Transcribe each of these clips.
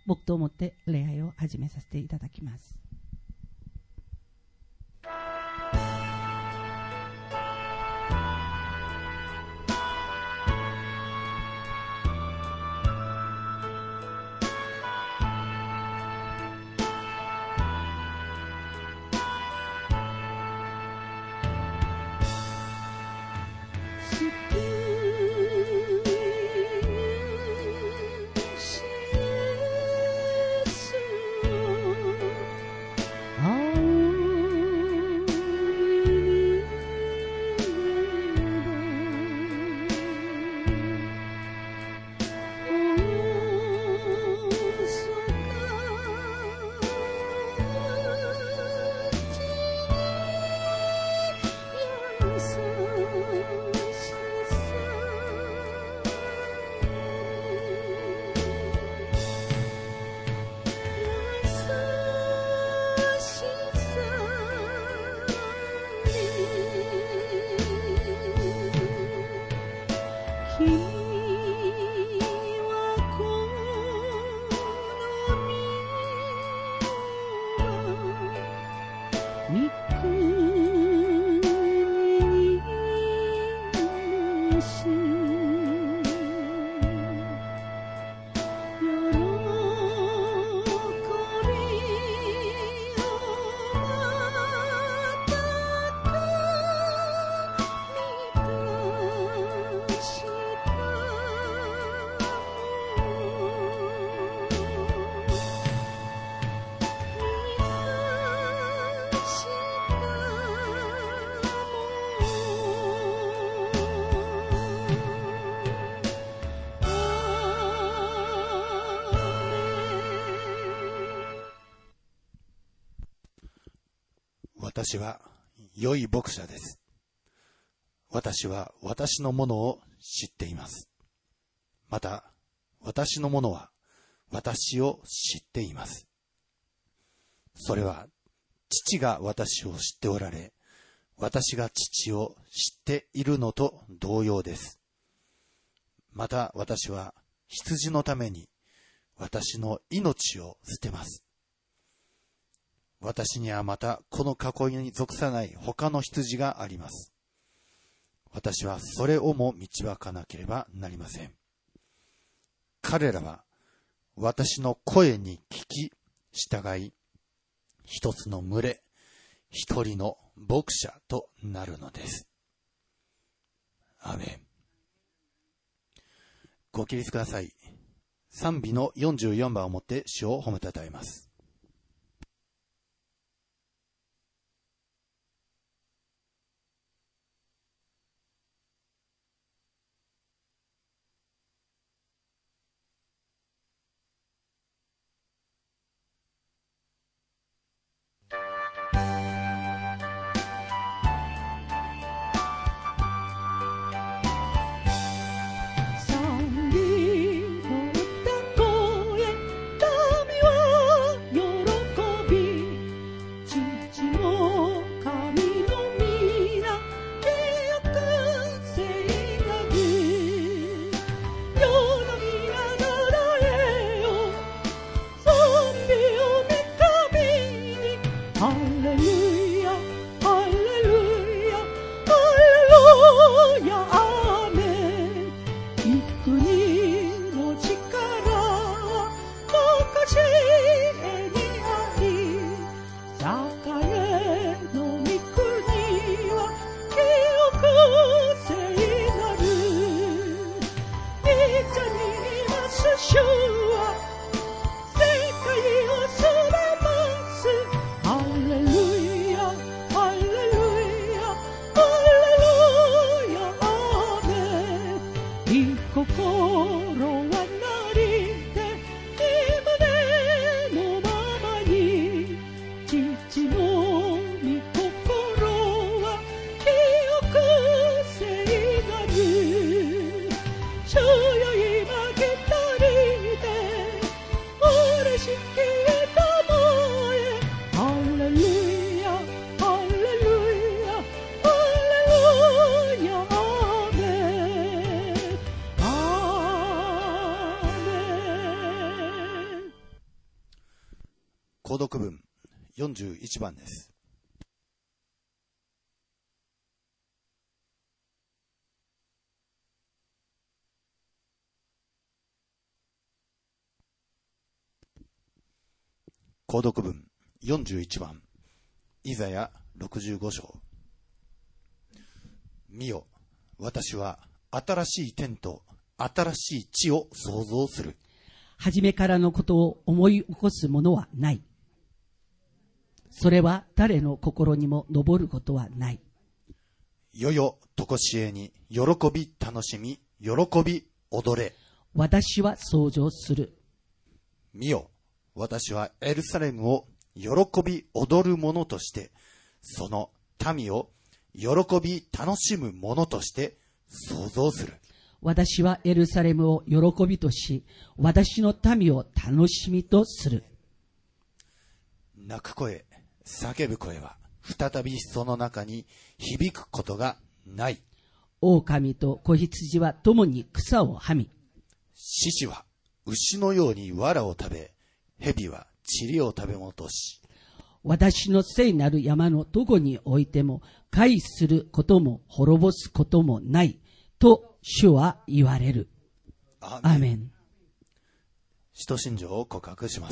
黙祷をもって礼拝を始めさせていただきます。 私は良い牧者です。私は私のものを知っています。また、私のものは私を知っています。それは、父が私を知っておられ、私が父を知っているのと同様です。また私は羊のために私の命を捨てます。私にはまたこの囲いに属さない他の羊があります。私はそれをも導かなければなりません。彼らは私の声に聞き従い、一つの群れ、一人の牧者となるのです。アーメン。ご起立ください。賛美の44番をもって主を褒めたたえます。 購読文41番です。購読文41番、イザヤ65章。見よ、私は新しい天と新しい地を創造する。 初めからのことを思い起こすものはない。それは誰の心にも上ることはない。 よよとこしえに喜び楽しみ、喜び踊れ。 私は創造する。 見よ、私はエルサレムを喜び踊る者として、その民を喜び楽しむ者として創造する。 私はエルサレムを喜びとし、私の民を楽しみとする。 泣く声、叫ぶ声は再びその中に響くことがない。 狼と子羊は共に草をはみ、 獅子は牛のように藁を食べ、蛇は塵を食べ物とし、 私の聖なる山のどこにおいても害することも滅ぼすこともないと主は言われる。アーメン。 使徒信条を告白します。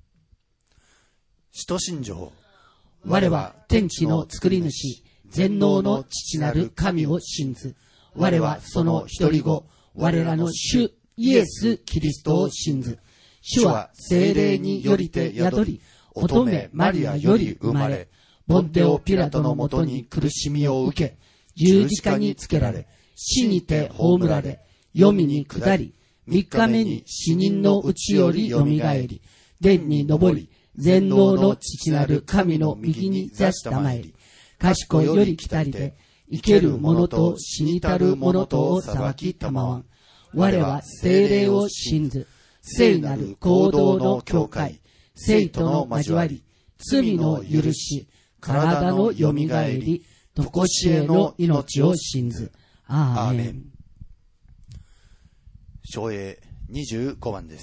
使徒信条。 我は天地の作り主、全能の父なる神を信ず。我はその一人子、我らの主イエス・キリストを信ず。主は聖霊によりて宿り、乙女マリアより生まれ、ポンテオ・ピラトのもとに苦しみを受け、十字架につけられ、死にて葬られ、黄泉に下り、三日目に死人のうちよりよみがえり、天に昇り、全能の父なる神の右に座したまえり、賢より来たりで、生ける者と死にたる者とを裁きたまわん。我は聖霊を信ず。聖なる行動の教会、聖との交わり、罪の許し、体のよみがえり、とこしえの命を信ず。アーメン。 唱詠25番です。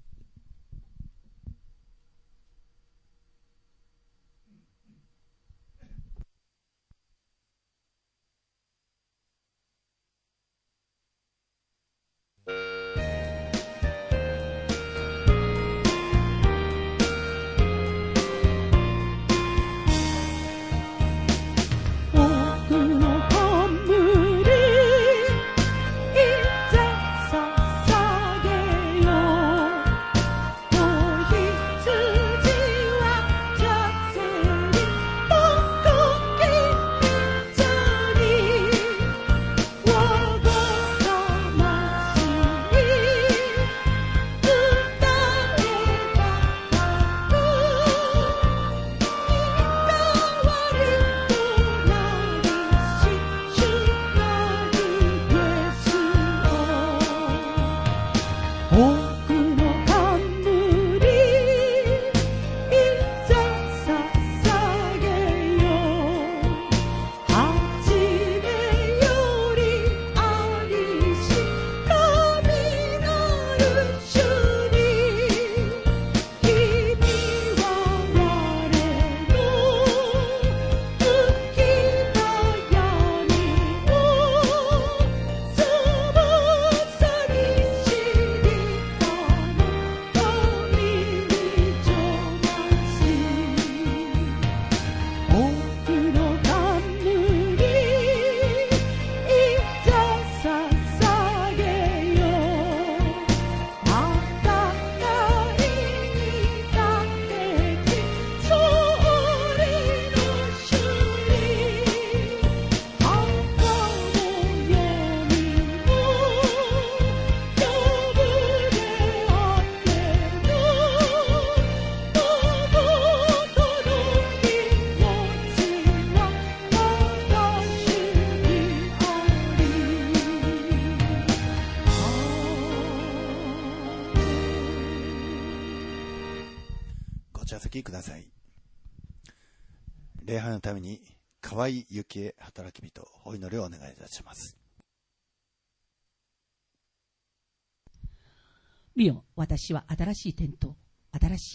ください。礼拝のために河合幸恵働き人お祈りをお願いいたします。 見よ、私は新しい天と新しい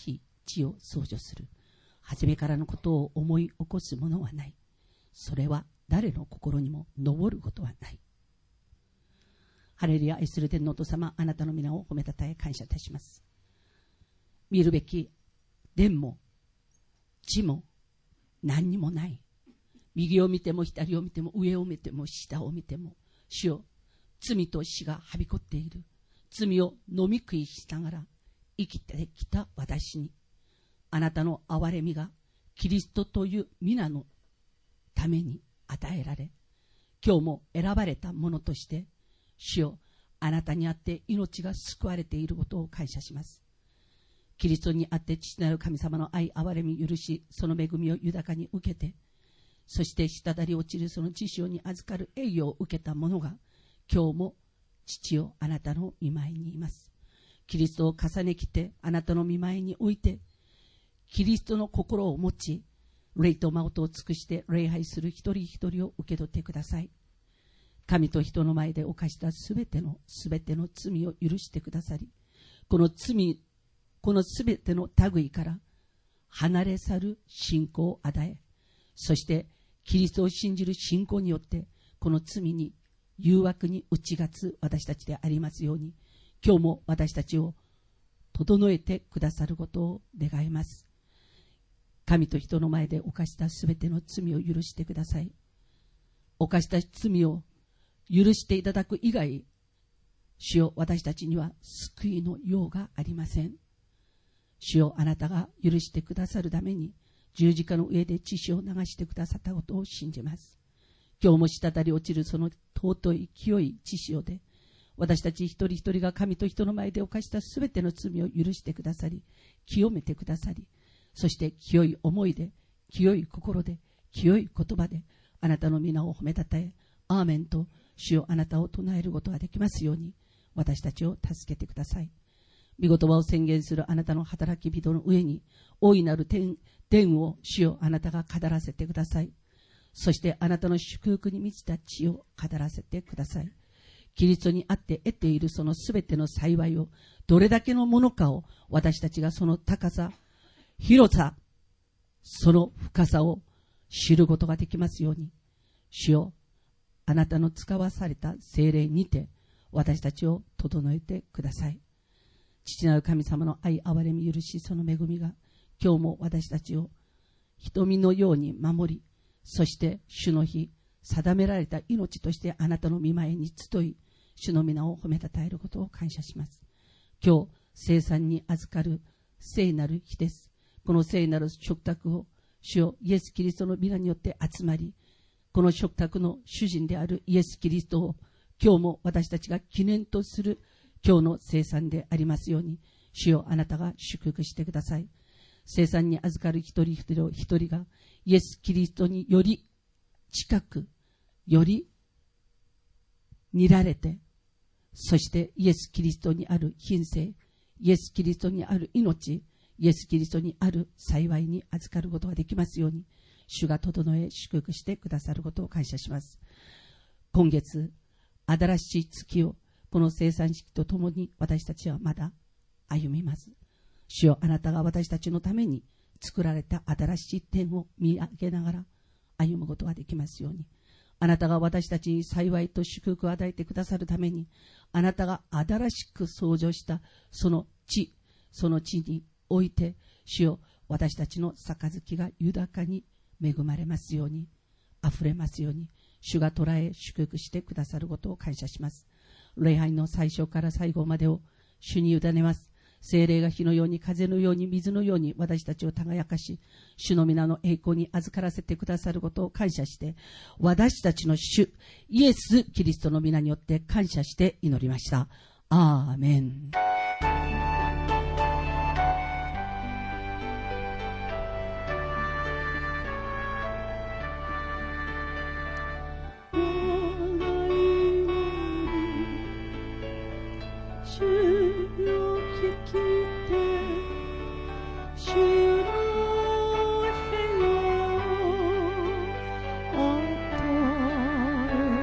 地を創造する。初めからのことを思い起こすものはない。それは誰の心にも上ることはない。ハレルヤ。愛する天皇と様、あなたの皆を褒めたたえ感謝いたします。見るべき天も地も何にもない。右を見ても左を見ても上を見ても下を見ても、主よ、罪と死がはびこっている。罪を飲み食いしながら生きてきた私に、あなたの憐れみがキリストという皆のために与えられ、今日も選ばれたものとして、主よ、あなたにあって命が救われていることを感謝します。キリストにあって父なる神様の愛、憐れみ、許し、その恵みを豊かに受けて、そして滴り落ちるその知識に預かる栄誉を受けた者が、今日も父よ、あなたの御前にいます。キリストを重ねきてあなたの御前において、キリストの心を持ち、霊と真を尽くして礼拝する一人一人を受け取ってください。神と人の前で犯したすべての罪を許してくださり、このすべての類から離れ去る信仰を与え、そしてキリストを信じる信仰によってこの罪に誘惑に打ち勝つ私たちでありますように、今日も私たちを整えてくださることを願います。神と人の前で犯したすべての罪を許してください。犯した罪を許していただく以外、主よ、私たちには救いの用がありません。主よ、あなたが許してくださるために十字架の上で血潮を流してくださったことを信じます。今日も滴り落ちるその尊い清い血潮で、私たち一人一人が神と人の前で犯したすべての罪を許してくださり、清めてくださり、そして清い思いで、清い心で、清い言葉であなたの皆を褒めたたえ、アーメンと主よ、あなたを唱えることができますように、私たちを助けてください。御言葉を宣言するあなたの働き人の上に、大いなる天を主よ、あなたが語らせてください。そしてあなたの祝福に満ちた地を語らせてください。キリストにあって得ているそのすべての幸いを、どれだけのものかを、私たちがその高さ、広さ、その深さを知ることができますように、主よ、あなたの使わされた聖霊にて私たちを整えてください。父なる神様の愛、憐れみ、許し、その恵みが今日も私たちを瞳のように守り、そして主の日、定められた命としてあなたの御前に集い、主の皆を褒めたたえることを感謝します。今日、聖餐に預かる聖なる日です。この聖なる食卓を主よ、イエス・キリストの皆によって集まり、この食卓の主人であるイエス・キリストを今日も私たちが記念とする今日の聖餐でありますように、主よ、あなたが祝福してください。聖餐に預かる一人一人がイエス・キリストにより近く、より見られて、そしてイエス・キリストにある品性、イエス・キリストにある命、イエス・キリストにある幸いに預かることができますように、主が整え祝福してくださることを感謝します。今月、新しい月をこの聖餐式とともに私たちはまだ歩みます。主よ、あなたが私たちのために作られた新しい天を見上げながら歩むことができますように、あなたが私たちに幸いと祝福を与えてくださるために、あなたが新しく創造したその地において、主よ、私たちの杯が豊かに恵まれますように、溢れますように、主が捉え祝福してくださることを感謝します。礼拝の最初から最後までを主に委ねます。聖霊が火のように、風のように、水のように私たちを輝かし、主の皆の栄光に預からせてくださることを感謝して、私たちの主イエス・キリストの皆によって感謝して祈りました。アーメン。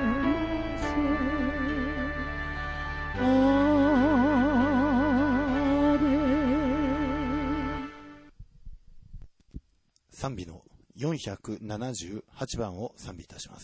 あ賛美の478番を賛美いたします。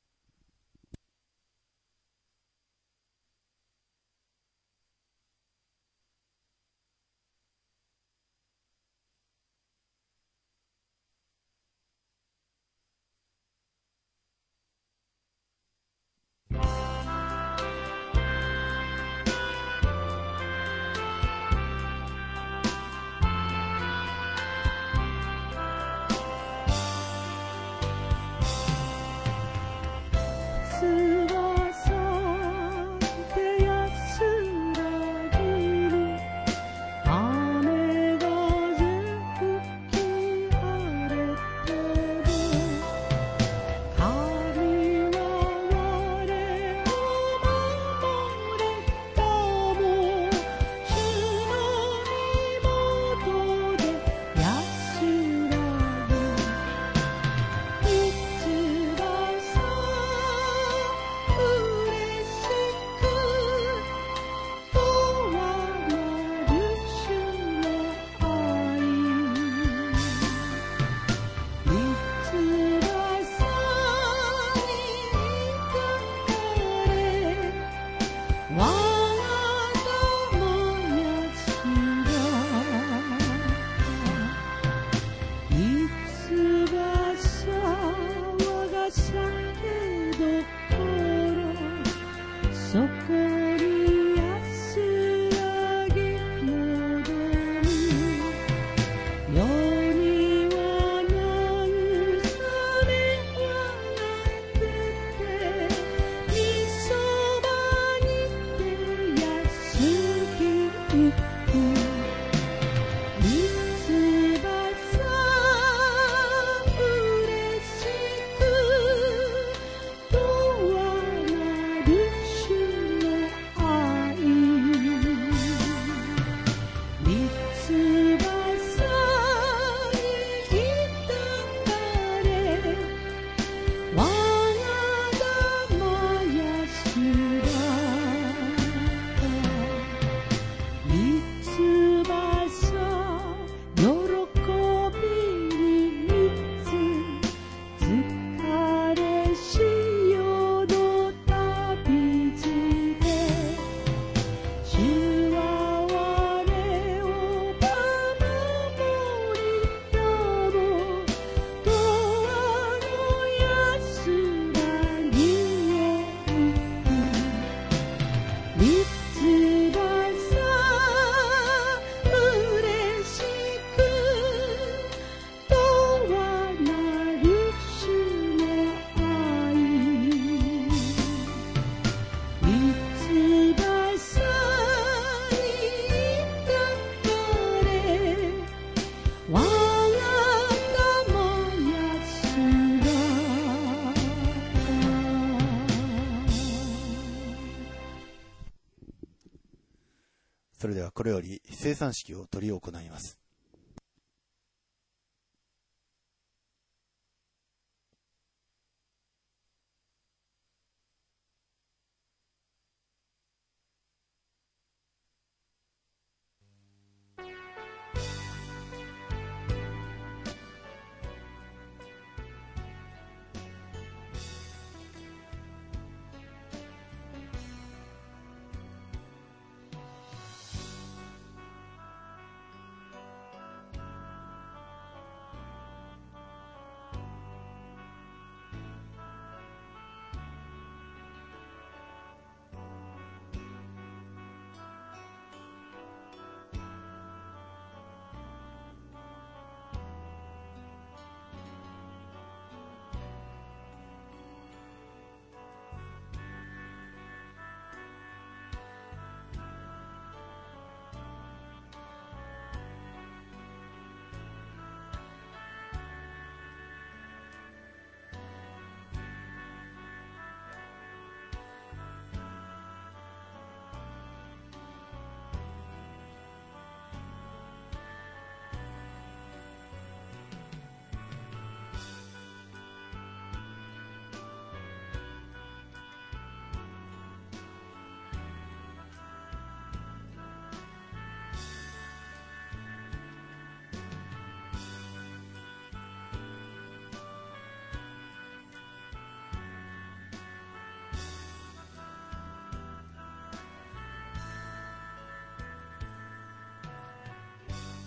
それではこれより生産式を執り行います。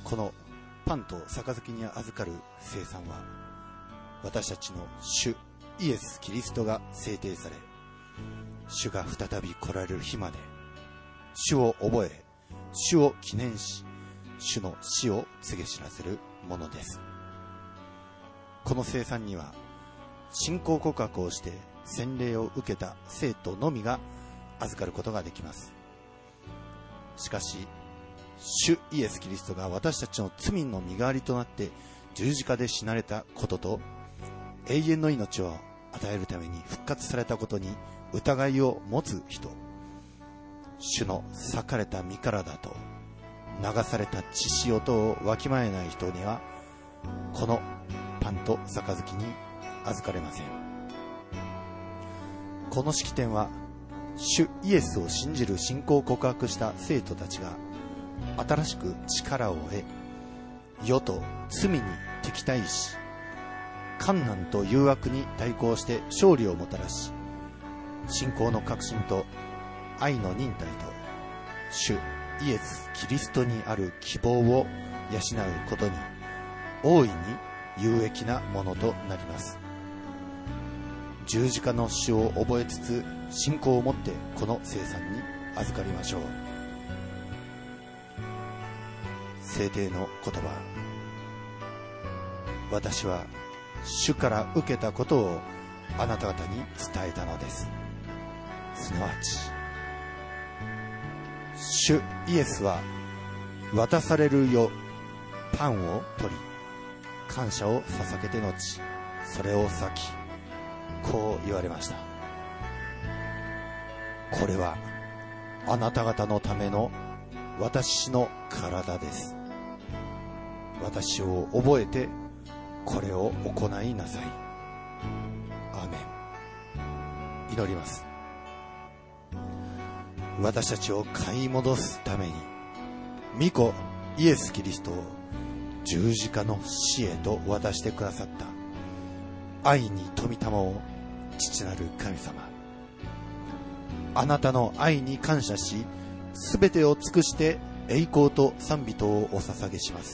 このパンと杯に預かる聖餐は、私たちの主イエス・キリストが制定され、主が再び来られる日まで、主を覚え、主を記念し、主の死を告げ知らせるものです。この聖餐には、信仰告白をして洗礼を受けた生徒のみが預かることができます。しかし、主イエス・キリストが私たちの罪の身代わりとなって十字架で死なれたことと、永遠の命を与えるために復活されたことに疑いを持つ人、主の裂かれた身体と流された血潮とをわきまえない人には、このパンと杯に預かれません。この式典は、主イエスを信じる信仰を告白した生徒たちが新しく力を得、世と罪に敵対し、困難と誘惑に対抗して勝利をもたらし、信仰の確信と愛の忍耐と主イエス・キリストにある希望を養うことに大いに有益なものとなります。十字架の死を覚えつつ、信仰を持ってこの聖餐に預かりましょう。聖帝の言葉。私は主から受けたことをあなた方に伝えたのです。すなわち、主イエスは渡されるよパンを取り、感謝を捧げて後、それを裂き、こう言われました。これはあなた方のための私の体です。私を覚えてこれを行いなさい。アーメン。祈ります。私たちを買い戻すために、御子イエス・キリストを十字架の死へと渡してくださった愛に富みたまを父なる神様、あなたの愛に感謝し、すべてを尽くして栄光と賛美とをお捧げします。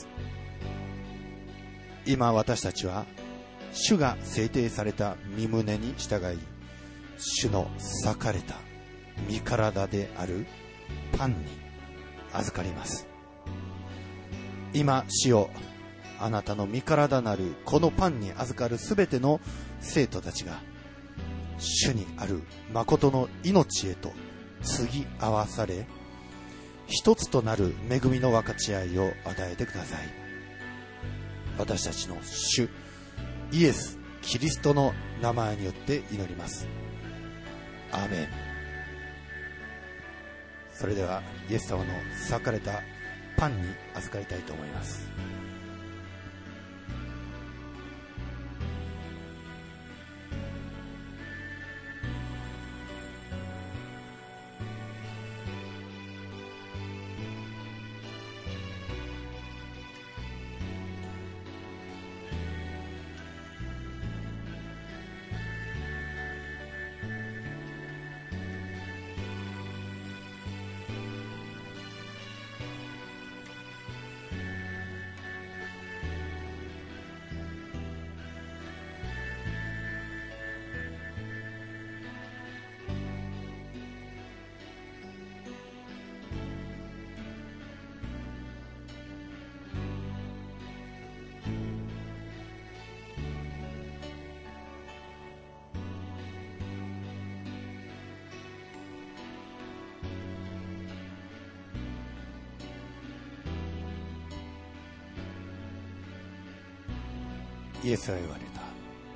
今私たちは主が制定された御胸に従い、主の裂かれた身体であるパンに預かります。今主よ、あなたの身体なるこのパンに預かるすべての生徒たちが、主にある誠の命へと継ぎ合わされ、一つとなる恵みの分かち合いを与えてください。私たちの主イエス・キリストの名前によって祈ります。アーメン。それではイエス様の裂かれたパンに預かりたいと思います。イエスは言われた。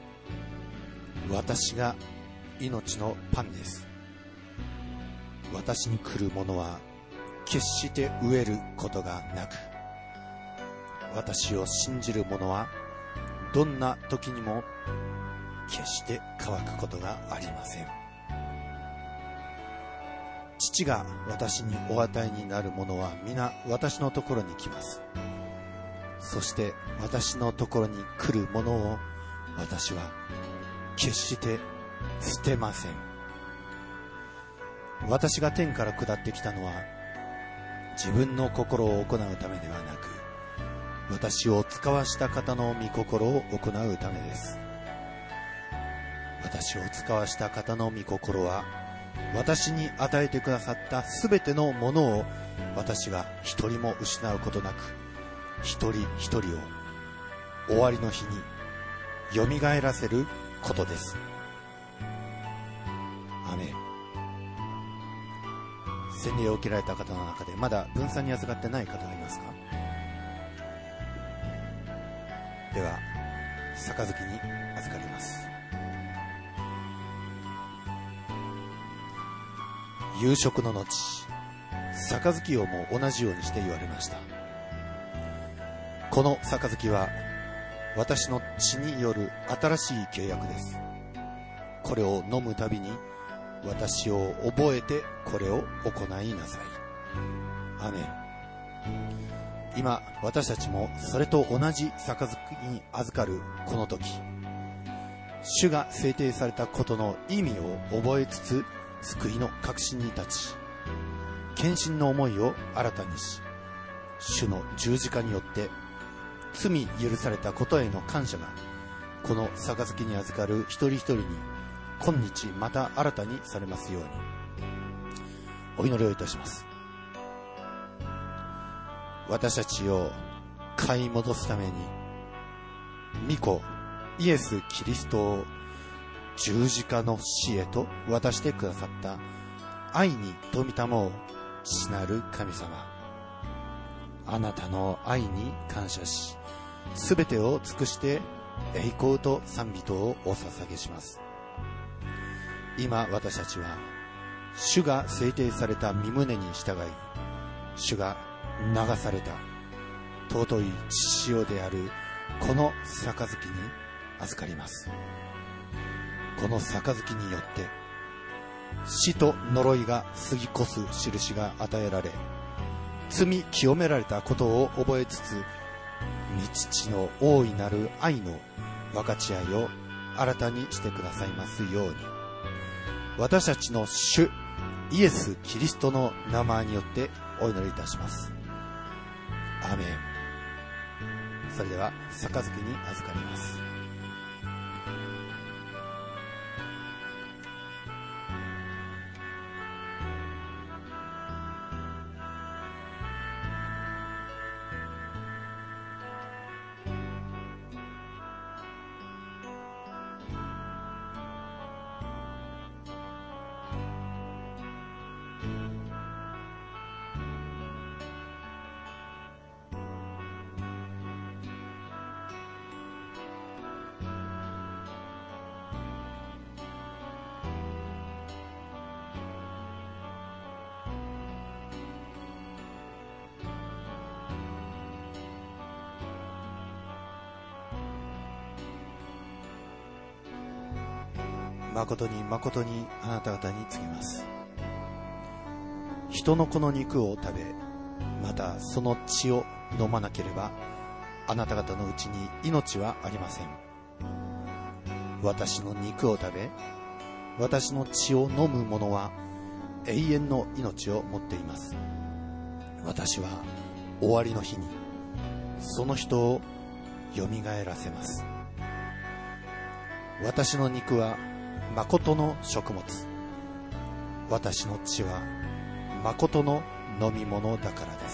私が命のパンです。私に来る者は決して飢えることがなく、私を信じる者はどんな時にも決して乾くことがありません。父が私にお与えになる者は皆私のところに来ます。そして私のところに来る者を私は決して捨てません。私が天から下ってきたのは自分の心を行うためではなく、 私を使わした方の御心を行うためです。私を使わした方の御心は、私に与えてくださったすべてのものを私が一人も失うことなく、一人一人を終わりの日によみがえらせることです。アメン。洗礼を受けられた方の中でまだ分散に預かってない方がいますか？では杯に預かります。夕食の後、杯をも同じようにして言われました。この杯は私の血による新しい契約です。これを飲むたびに私を覚えてこれを行いなさい。アメン。今私たちもそれと同じ杯に預かるこの時、主が制定されたことの意味を覚えつつ、救いの確信に立ち、献身の思いを新たにし、主の十字架によって罪許されたことへの感謝がこの杯に預かる一人一人に今日また新たにされますように。お祈りをいたします。私たちを買い戻すために御子イエス・キリストを十字架の死へと渡してくださった愛に富みたもう父なる神様、あなたの愛に感謝し、すべてを尽くして栄光と賛美とをお捧げします。今私たちは主が制定された御胸に従い、主が流された尊い血潮であるこの杯に預かります。この杯によって死と呪いが過ぎ越す印が与えられ、罪清められたことを覚えつつ、御父の大いなる愛の分かち合いを新たにしてくださいますように、私たちの主イエス・キリストの名前によってお祈りいたします。アーメン。それでは杯に預かります。誠に誠にあなた方に告げます。人の子の肉を食べ、またその血を飲まなければ、あなた方のうちに命はありません。私の肉を食べ、私の血を飲む者は永遠の命を持っています。私は終わりの日にその人をよみがえらせます。私の肉は誠の食物、私の血は誠の飲み物だからです。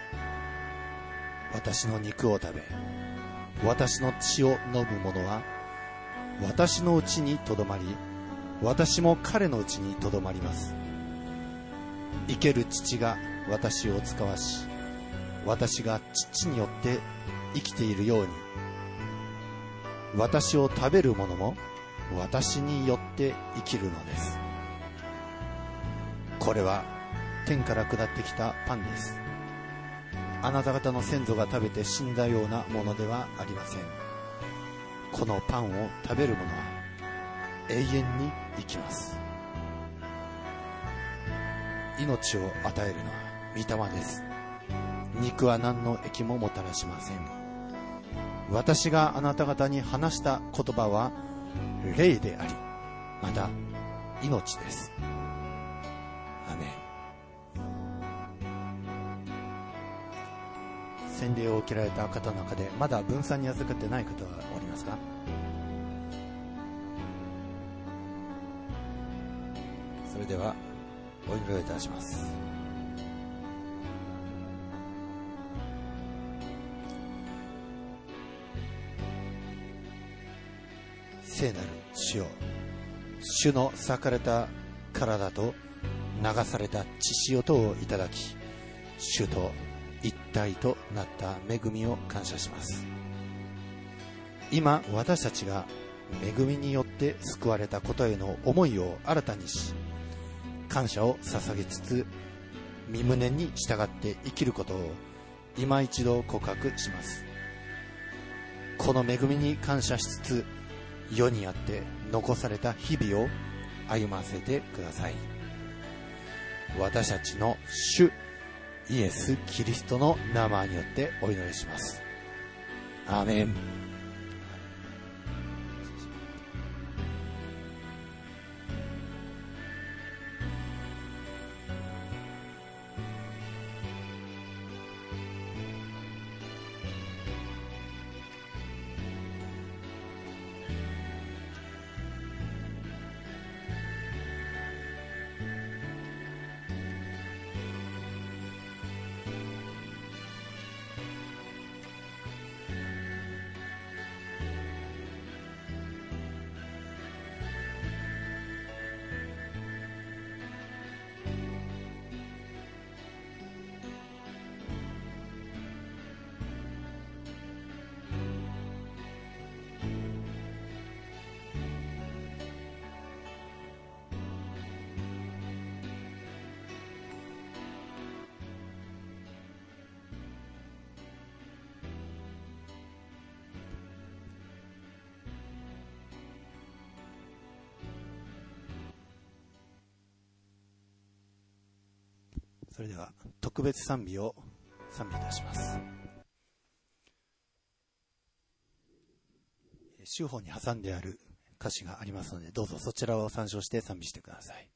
私の肉を食べ、私の血を飲む者は私のうちにとどまり、私も彼のうちにとどまります。生ける父が私を使わし、私が父によって生きているように、私を食べる者も私によって生きるのです。これは天から下ってきたパンです。あなた方の先祖が食べて死んだようなものではありません。このパンを食べる者は永遠に生きます。命を与えるのは御霊です。肉は何の益ももたらしません。私があなた方に話した言葉は霊であり、また命です。アメン。 洗礼を受けられた方の中でまだ分散に預かってない方はおりますか？それではお祈りをいたします。聖なる主よ、主の裂かれた体と流された血潮とをいただき、主と一体となった恵みを感謝します。今私たちが恵みによって救われたことへの思いを新たにし、感謝を捧げつつ御胸に従って生きることを今一度告白します。この恵みに感謝しつつ、世にあって残された日々を歩ませてください。私たちの主イエス・キリストの名前によってお祈りします。アーメン。それでは特別賛美を賛美いたします。週報に挟んである歌詞がありますので、どうぞそちらを参照して賛美してください。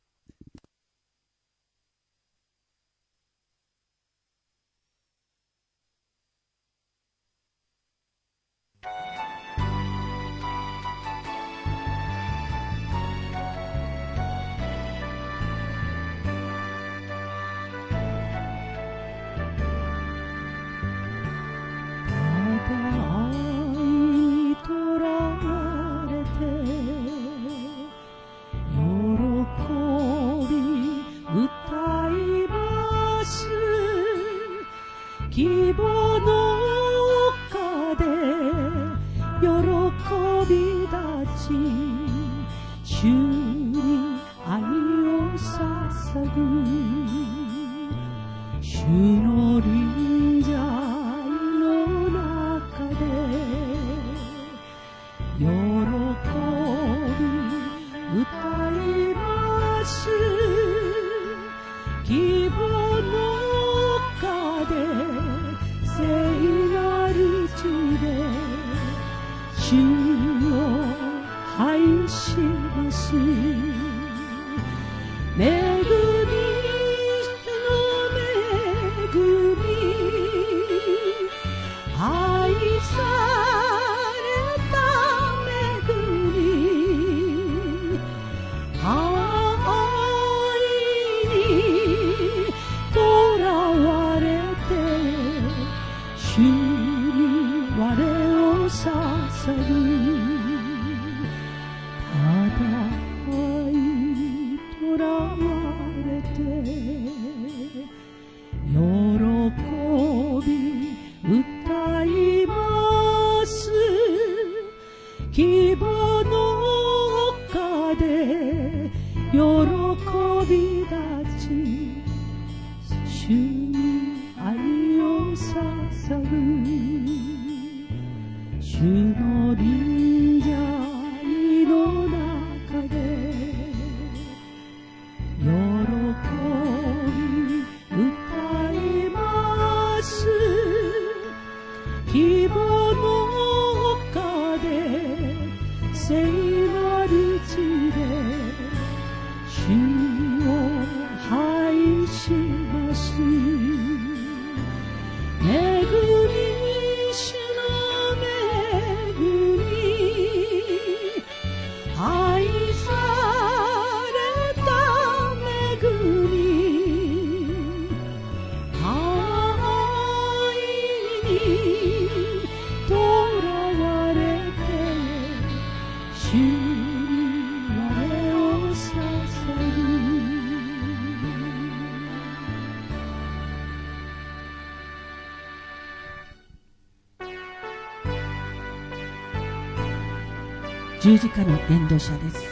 恵み囚われて主に我を捧ぐ。十字架の伝道者です。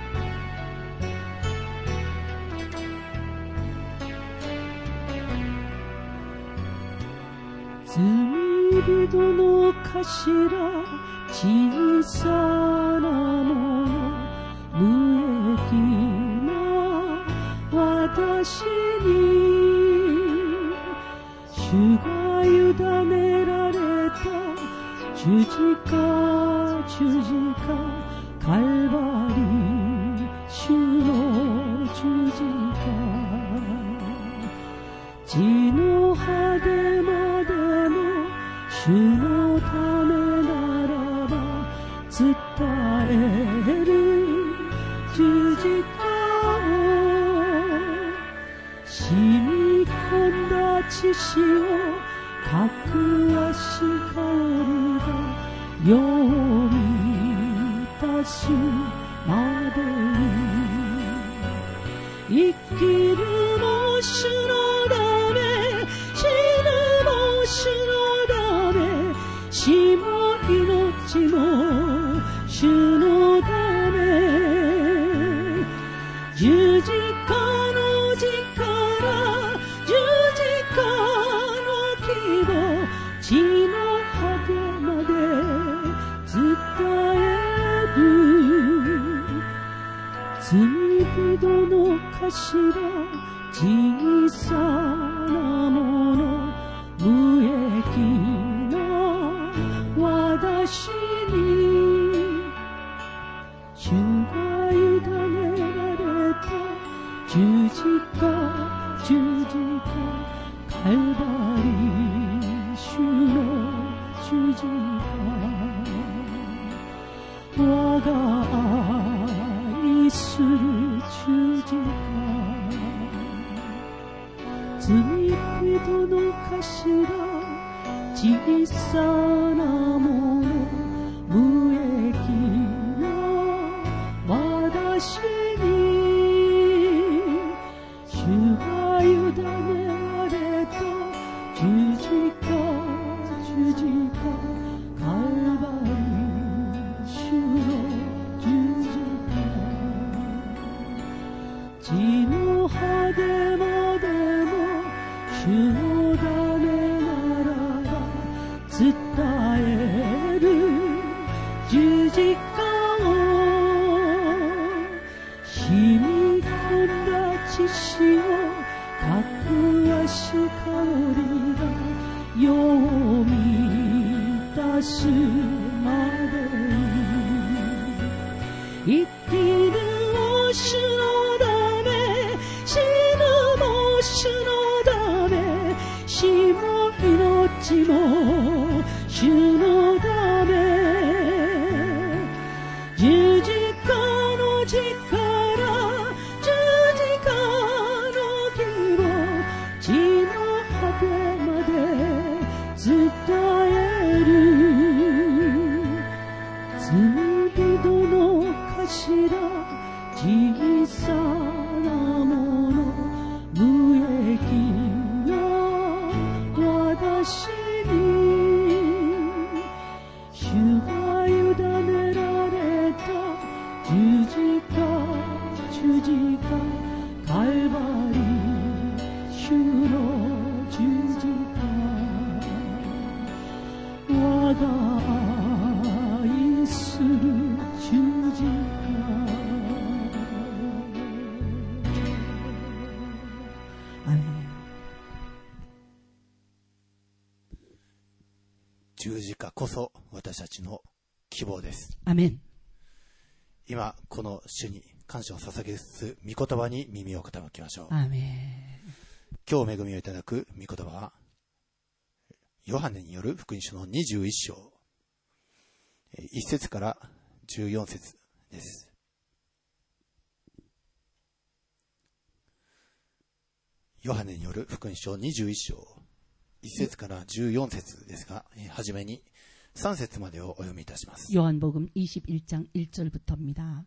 罪人の頭小さなもの無益な私に主が委ねられた十字架カルバリ主の十字架地の果てまでも主のためならば伝える十字架を染み込んだ血潮格足香りが世を満たすまでに生きるも主のため死ぬも主のため死も命も主のため十字架の力十字架の希望地の果てまで伝える罪人の頭小さなもの無益な私に主が委ねられた十字架カルバリ主の十字架我が愛する十字架罪人の頭小さなもの無益な私に主が委ねられた十字架カルバリ主の十字架地の果てまでも主のためならば伝える十字架を染み込んだ血潮格足香りが世を満たすまでに生きるも主のため死ぬも主のため死も命も主のため十字架の力十字架の希望地の果てまで伝える罪人の頭小さなもの無益な私に主が委ねられた十字架カルバリ主の十字架我が愛する十字架十字架こそ私たちの希望です。 アメン。 今この主に感謝を捧げつつ御言葉に耳を傾けましょう。 アメン。 今日恵みをいただく御言葉はヨハネによる福音書の21章1節から14節です。ヨハネによる福音書21章 1節から14節ですが、はじめに3節までをお読みいたします。 요한복음 21장 1절부터입니다.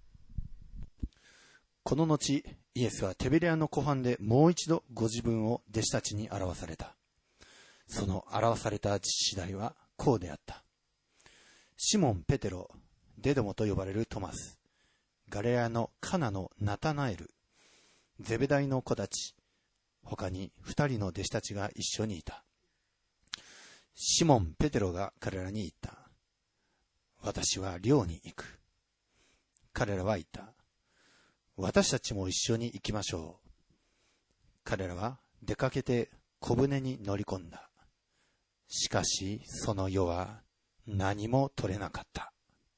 この後、イエスはテベリアの湖畔でもう一度ご自分を弟子たちに表された。その表された次第はこうであった。シモン・ペテロ、デドモと呼ばれるトマス、ガリラヤのカナのナタナエル、ゼベダイの子たち、他に2人の弟子たちが一緒にいた。シモン・ペテロが彼らに言った。私は漁に行く。彼らは言った。私たちも一緒に行きましょう。彼らは出かけて小舟に乗り込んだ。しかしその夜は何も取れなかった。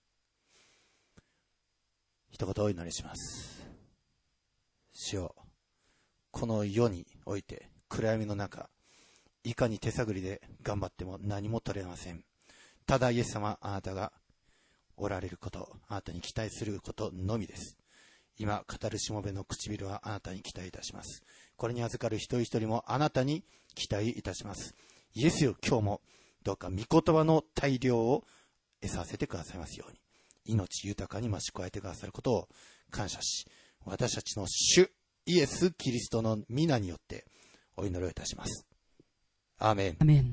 一言お祈りします。主よ、この世において暗闇の中、いかに手探りで頑張っても何も取れません。ただイエス様、あなたがおられること、あなたに期待することのみです。今語るしもべの唇はあなたに期待いたします。これに預かる一人一人もあなたに期待いたします。イエスよ、今日もどうか御言葉の大量を得させてくださいますように、命豊かに増し加えてくださることを感謝し、私たちの主イエス・キリストの皆によってお祈りをいたします。アーメン。 アメン。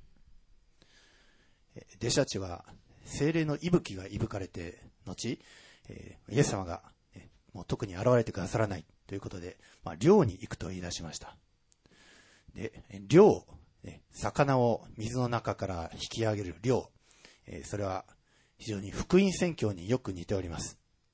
弟子たちは聖霊の息吹がいぶかれて後、イエス様がもう特に現れてくださらないということで、漁に行くと言い出しました。で、漁、魚を水の中から引き上げる漁、それは非常に福音宣教によく似ております。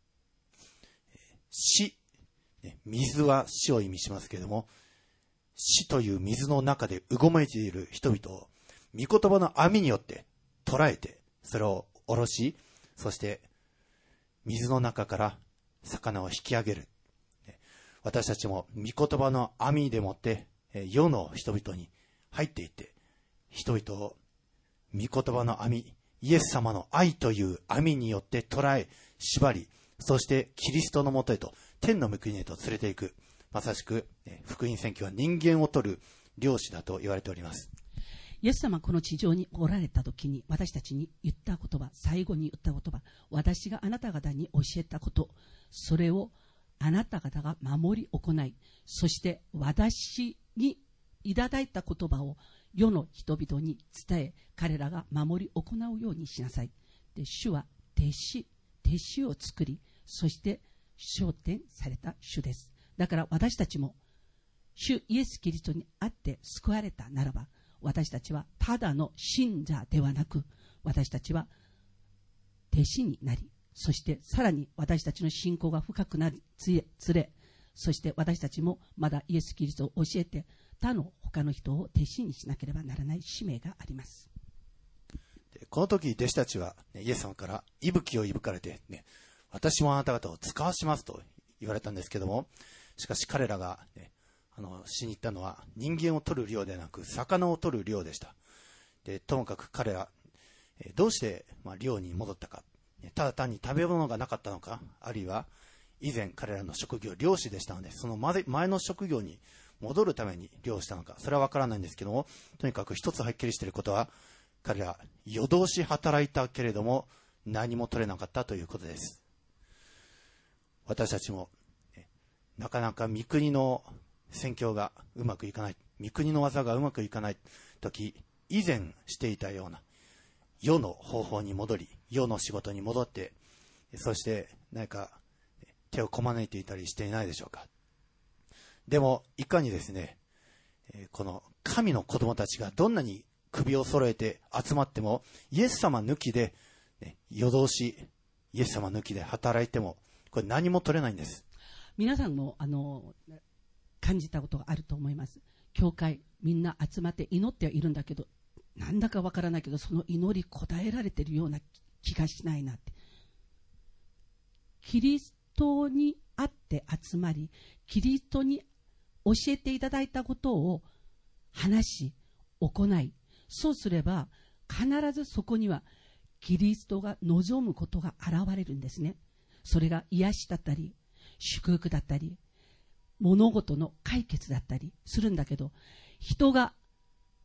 死、水は死を意味しますけれども、死という水の中でうごめいている人々を御言葉の網によって捉えて、それを下ろし、そして水の中から魚を引き上げる。私たちも御言葉の網でもって世の人々に入っていって、人々を御言葉の網、イエス様の愛という網によって捉え、縛り、そしてキリストのもとへと、天の御国へと連れていく。まさしく福音宣教は人間を取る漁師だと言われております。 イエス様この地上におられた時に私たちに言った言葉、最後に言った言葉、私があなた方に教えたこと、それをあなた方が守り行い、そして私にいただいた言葉を世の人々に伝え、彼らが守り行うようにしなさい。で、主は弟子を作り、そして昇天された主です。だから私たちも主イエス・キリストにあって救われたならば、私たちはただの信者ではなく、私たちは弟子になり、そしてさらに私たちの信仰が深くなり連れ、そして私たちもまだイエス・キリストを教えて他の人を弟子にしなければならない使命があります。 この時弟子たちはイエス様から息吹をいぶかれて、私もあなた方を使わしますと言われたんですけども、しかし彼らが、しに行ったのは人間を取る漁ではなく魚を取る漁でした。で、ともかく彼らどうして漁に戻ったか、ただ単に食べ物がなかったのか、あるいは以前彼らの職業漁師でしたので、その前の職業に戻るために漁したのか、それは分からないんですけども、とにかく一つはっきりしていることは、彼ら夜通し働いたけれども何も取れなかったということです。私たちもなかなか御国の宣教がうまくいかない、御国の技がうまくいかない時、以前していたような世の方法に戻り、世の仕事に戻って、そして何か手をこまねいていたりしていないでしょうか。でもいかにですね、この神の子供たちがどんなに首を揃えて集まっても、イエス様抜きで、夜通しイエス様抜きで働いてもこれ何も取れないんです。 皆さんも感じたことがあると思います。教会みんな集まって祈ってはいるんだけど、なんだかわからないけどその祈り応えられているような気がしないなって。キリストにあって集まり、キリストに教えていただいたことを話し行い、そうすれば必ずそこにはキリストが望むことが現れるんですね。それが癒しだったり祝福だったり物事の解決だったりするんだけど、人が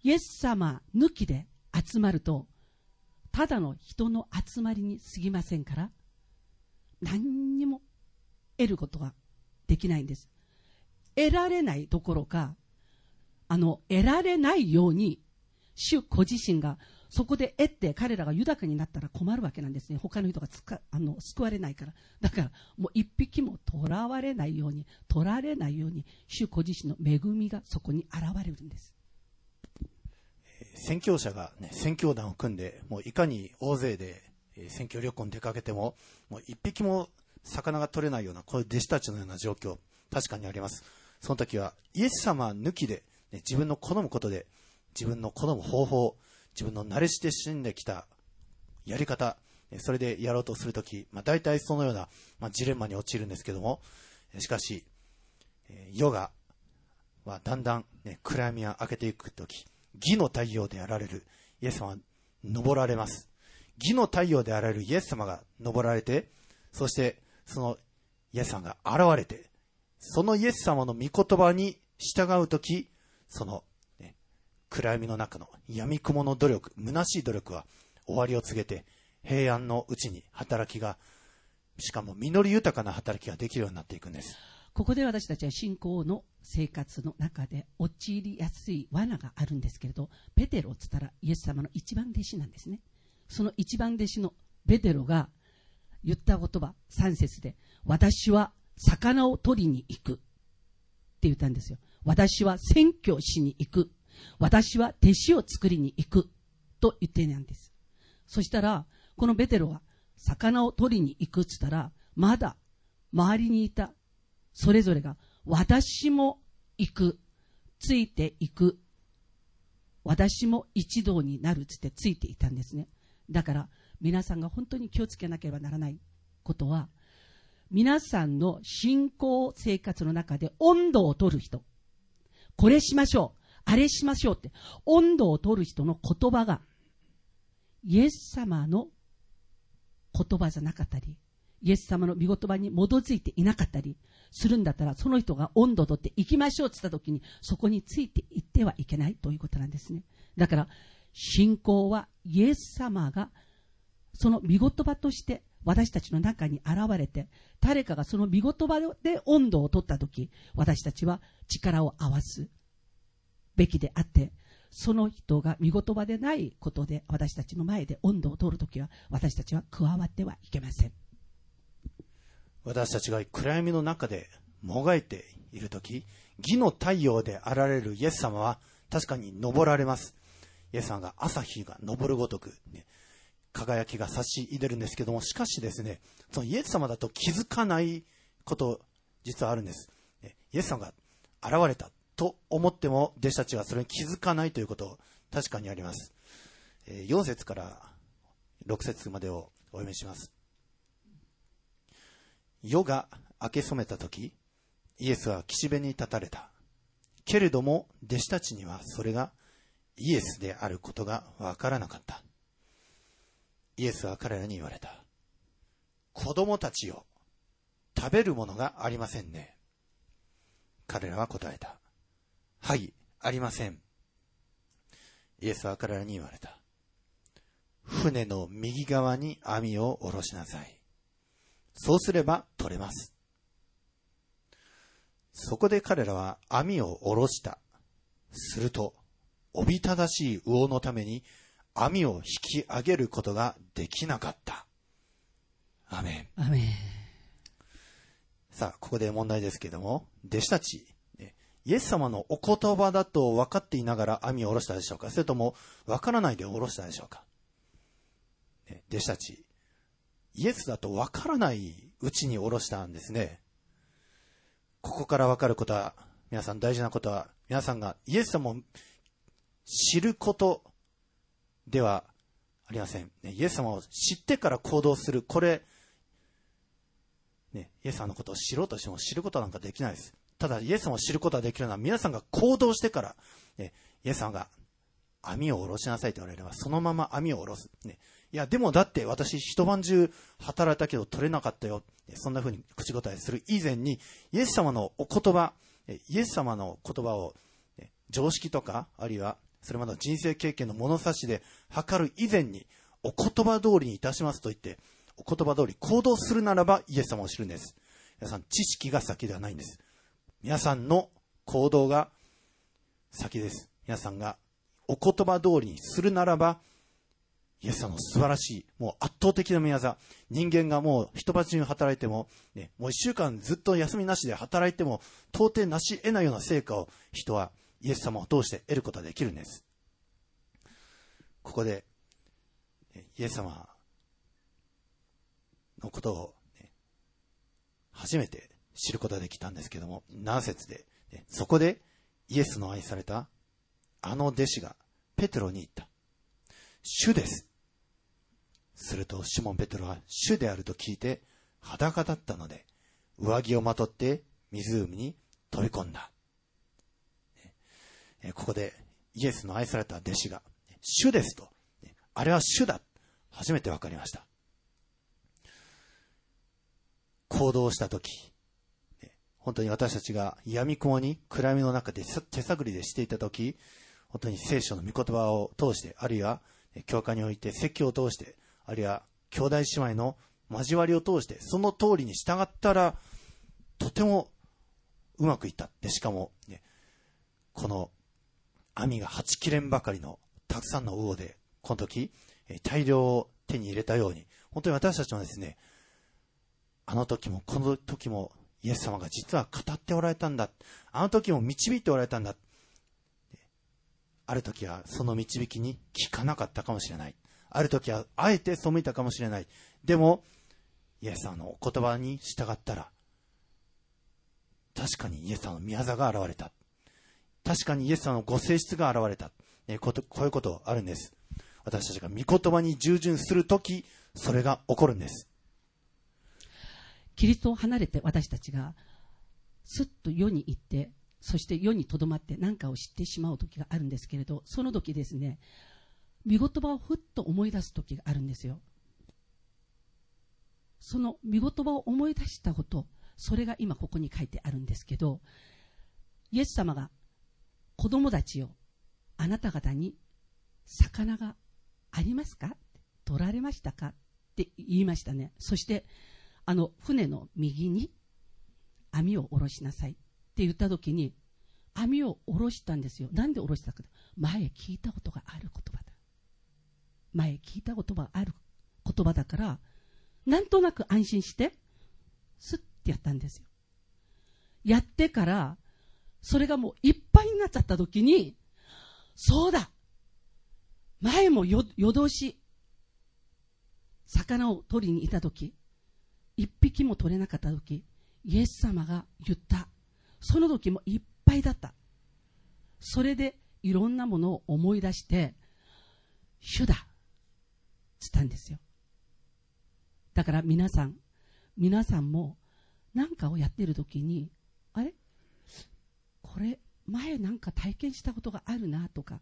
イエス様抜きで集まると、ただの人の集まりに過ぎませんから、何にも得ることができないんです。得られないどころか、得られないように、主ご自身がそこで得て彼らが豊かになったら困るわけなんですね。他の人が救われないから。だからもう一匹も取られないように、主ご自身の恵みがそこに現れるんです。 宣教者が、宣教団を組んで、もういかに大勢で宣教旅行に出かけても、もう一匹も魚が取れないような、こういう弟子たちのような状況、確かにあります。その時はイエス様抜きで、自分の好むことで、自分の好む方法、自分の慣れ親しんできたやり方、それでやろうとするとき、大体そのような、ジレンマに陥るんですけども、しかし、夜がだんだん、暗闇が明けていくとき、義の太陽であられるイエス様は昇られます。義の太陽であられるイエス様が昇られて、そしてそのイエス様が現れて、そのイエス様の御言葉に従うとき、その暗闇の中の闇雲の努力、虚しい努力は終わりを告げて、平安のうちに働きが、しかも実り豊かな働きができるようになっていくんです。 ここで私たちは信仰の生活の中で陥りやすい罠があるんですけれど、ペテロと言ったらイエス様の一番弟子なんですね。その一番弟子のペテロが言った言葉、3節で、私は魚を取りに行くって言ったんですよ。私は宣教しに行く。私は弟子を作りに行くと言ってなんです。そしたらこのペテロは魚を取りに行くって言ったら、まだ周りにいたそれぞれが私も行く、ついていく、私も一同になるって言ってついていたんですね。だから皆さんが本当に気をつけなければならないことは、皆さんの信仰生活の中で温度を取る人、これしましょう、あれしましょうって温度を取る人の言葉がイエス様の言葉じゃなかったり、イエス様の御言葉に基づいていなかったりするんだったら、その人が温度を取って行きましょうって言った時にそこについていってはいけないということなんですね。だから信仰はイエス様がその御言葉として私たちの中に現れて、誰かがその御言葉で温度を取った時、私たちは力を合わすべきであって、その人が御言葉でないことで私たちの前で温度を取るときは、私たちは加わってはいけません。 私たちが暗闇の中でもがいているとき、義の太陽であられるイエス様は確かに昇られます。イエス様が朝日が昇るごとく、輝きが差し入れるんですけども、しかしですね、そのイエス様だと気づかないこと実はあるんです。イエス様が現れたと思っても弟子たちはそれに気づかないということ確かにあります。4節から6節までをお読みします。夜が明け染めた時、イエスは岸辺に立たれた。けれども弟子たちにはそれがイエスであることがわからなかった。イエスは彼らに言われた。子供たちよ、食べるものがありませんね。彼らは答えた。はい、ありません。イエスは彼らに言われた。船の右側に網を下ろしなさい。そうすれば取れます。そこで彼らは網を下ろした。すると、おびただしい魚のために網を引き上げることができなかった。アメン。 アメン。 さあ、ここで問題ですけれども、弟子たち、イエス様のお言葉だと分かっていながら網を下ろしたでしょうか、それとも分からないで下ろしたでしょうか。弟子たち、イエスだと分からないうちに下ろしたんですね。ここから分かることは、皆さん大事なことは、皆さんがイエス様を知ることではありません。イエス様を知ってから行動する、これ、イエス様のことを知ろうとしても知ることなんかできないです。ただイエス様を知ることができるのは皆さんが行動してから、イエス様が網を下ろしなさいと言われればそのまま網を下ろす。いやでもだって私一晩中働いたけど取れなかったよ。そんな風に口答えする以前にイエス様のお言葉、イエス様の言葉を常識とかあるいはそれまでの人生経験の物差しで測る以前に、お言葉通りにいたしますと言って、お言葉通り行動するならばイエス様を知るんです。皆さん、知識が先ではないんです。皆さんの行動が先です。皆さんがお言葉通りにするならば、イエス様の素晴らしい、もう圧倒的な御業、人間がもう一晩中働いても、もう一週間ずっと休みなしで働いても、到底なし得ないような成果を人はイエス様を通して得ることができるんです。ここで、イエス様のことを、初めて知ることができたんですけども、7節で、そこでイエスの愛されたあの弟子がペテロに言った。主です。するとシモン・ペテロは主であると聞いて裸だったので上着をまとって湖に飛び込んだ。ここでイエスの愛された弟子が主ですと、あれは主だ、初めて分かりました。行動したとき、本当に私たちが闇雲に暗闇の中で手探りでしていたとき、本当に聖書の御言葉を通して、あるいは教会において説教を通して、あるいは兄弟姉妹の交わりを通して、その通りに従ったらとてもうまくいった。でしかも、この網が8切れんばかりのたくさんの魚でこの時大量を手に入れたように、本当に私たちもですね、あの時もこの時もイエス様が実は語っておられたんだ、あの時も導いておられたんだ、ある時はその導きに聞かなかったかもしれない、ある時はあえて背いたかもしれない。でもイエス様のお言葉に従ったら、確かにイエス様の御業が現れた、確かにイエス様のご性質が現れた、こういうことあるんです。私たちが御言葉に従順するとき、それが起こるんです。 キリストを離れて私たちがすっと世に行って、そして世にとどまって何かを知ってしまう時があるんですけれど、その時ですね、御言葉をふっと思い出す時があるんですよ。その御言葉を思い出したこと、それが今ここに書いてあるんですけど、イエス様が子供たちよ、あなた方に魚がありますか、取られましたかって言いましたね。そして船の右に網を下ろしなさいって言った時に、網を下ろしたんですよ。なんで下ろしたか、前聞いたことがある言葉だ、前聞いたことがある言葉だから、なんとなく安心してスッてやったんですよ。やってからそれがもういっぱいになっちゃった時に、そうだ、前も夜通し魚を取りにいた時、一匹も取れなかった時、イエス様が言った。その時もいっぱいだった。それでいろんなものを思い出して、主だつったんですよ。だから皆さんも何かをやっている時に、あれこれ前なんか体験したことがあるなとか、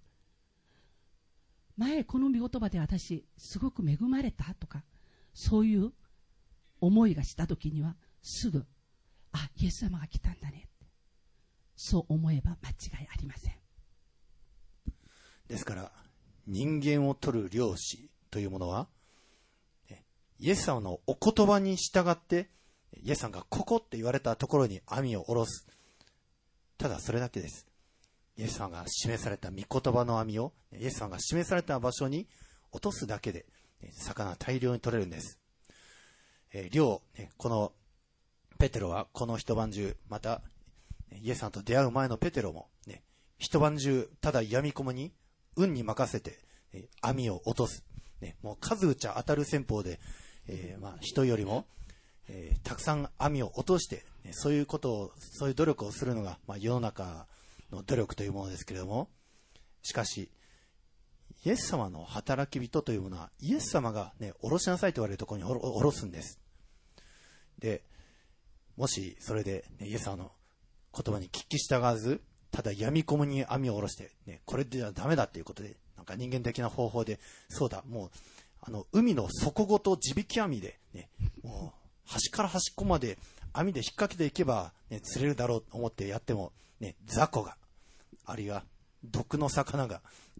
前この御言葉で私すごく恵まれたとか、そういう思いがした時にはすぐ、あ、イエス様が来たんだねって、そう思えば間違いありません。 ですから人間を取る漁師というものは、イエス様のお言葉に従って、イエス様がここって言われたところに網を下ろす、ただそれだけです。イエス様が示された御言葉の網をイエス様が示された場所に落とすだけで魚は大量に取れるんです。このペテロはこの一晩中、またイエス様と出会う前のペテロも、一晩中ただ闇雲に運に任せて網を落とす、もう数打ちゃ当たる戦法で、人よりも、たくさん網を落として、そういう努力をするのが、世の中の努力というものですけれども、しかしイエス様の働き人というものは、イエス様が下ろしなさいと言われるところに下ろすんです。で、もしそれで、イエス様の言葉に聞き従わず、ただ闇雲に網を下ろして、これではダメだということで、なんか人間的な方法で、そうだ、もう海の底ごと地引き網で、もう端から端っこまで網で引っ掛けていけば、釣れるだろうと思ってやっても、雑魚が、あるいは毒の魚が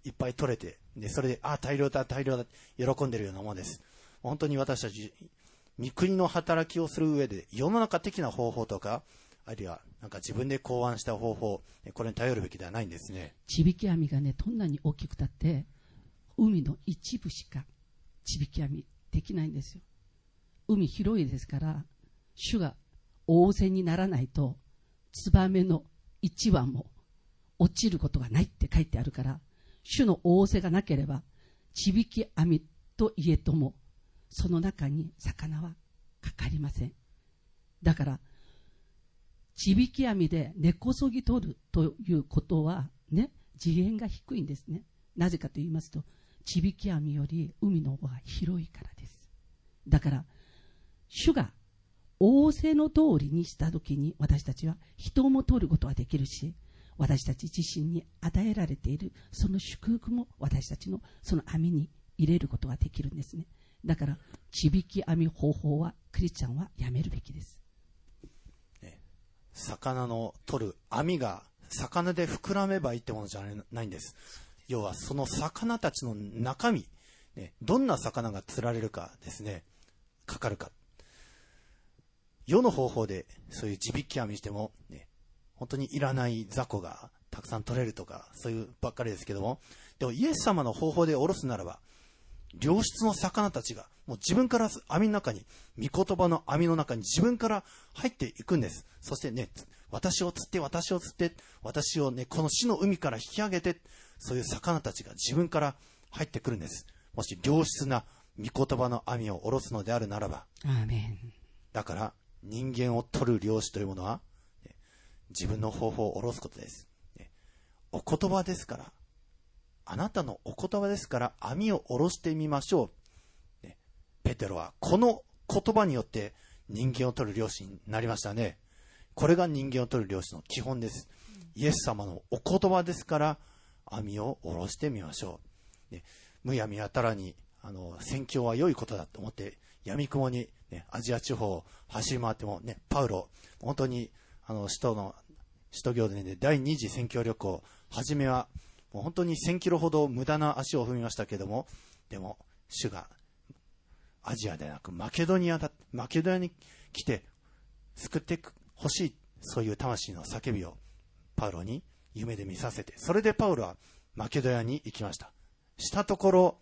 いっぱい取れて、で、それで、大量だ、大量だ、喜んでるようなものです。本当に私たち、御国の働きをする上で、世の中的な方法とか、あるいは、なんか自分で考案した方法、これに頼るべきではないんですね。 ちびき網がね、どんなに大きくたって、海の一部しかちびき網できないんですよ。海広いですから、主が仰せにならないと、ツバメの一羽も落ちることがないって書いてあるから、主の仰せがなければ、ちびき網といえとも、その中に魚はかかりません。だから、ちびき網で根こそぎ取るということは、ね、次元が低いんですね。なぜかと言いますと、ちびき網より海の方が広いからです。だから、主が仰せの通りにしたときに、私たちは人も取ることができるし、私たち自身に与えられているその祝福も私たちのその網に入れることができるんですね。だからちびき網方法はクリスチャンはやめるべきです。 魚の取る網が魚で膨らめばいいってものじゃないんです。要はその魚たちの中身、どんな魚が釣られるかですね、かかるか。世の方法でそういう地引き網しても、本当にいらない雑魚がたくさん取れるとか、そういうばっかりですけども、でもイエス様の方法でおろすならば、良質の魚たちがもう自分から網の中に、御言葉の網の中に自分から入っていくんです。そしてね、私を釣って、私を釣って、私をね、この死の海から引き上げて、そういう魚たちが自分から入ってくるんです。もし良質な御言葉の網を下ろすのであるならば。 アーメン。 だから人間を取る漁師というものは、自分の方法を下ろすことです。お言葉ですから、あなたのお言葉ですから網を下ろしてみましょう。ペテロはこの言葉によって人間を取る漁師になりましたね。これが人間を取る漁師の基本です。イエス様のお言葉ですから網を下ろしてみましょう。むやみやたらに宣教は良いことだと思って闇雲に、アジア地方を走り回っても、パウロ本当に使徒行伝で第二次宣教旅行、初めはもう本当に1000キロほど無駄な足を踏みましたけども、でも主がアジアでなくマケドニアに来て救ってほしい、そういう魂の叫びをパウロに夢で見させて、それでパウロはマケドニアに行きました。したところ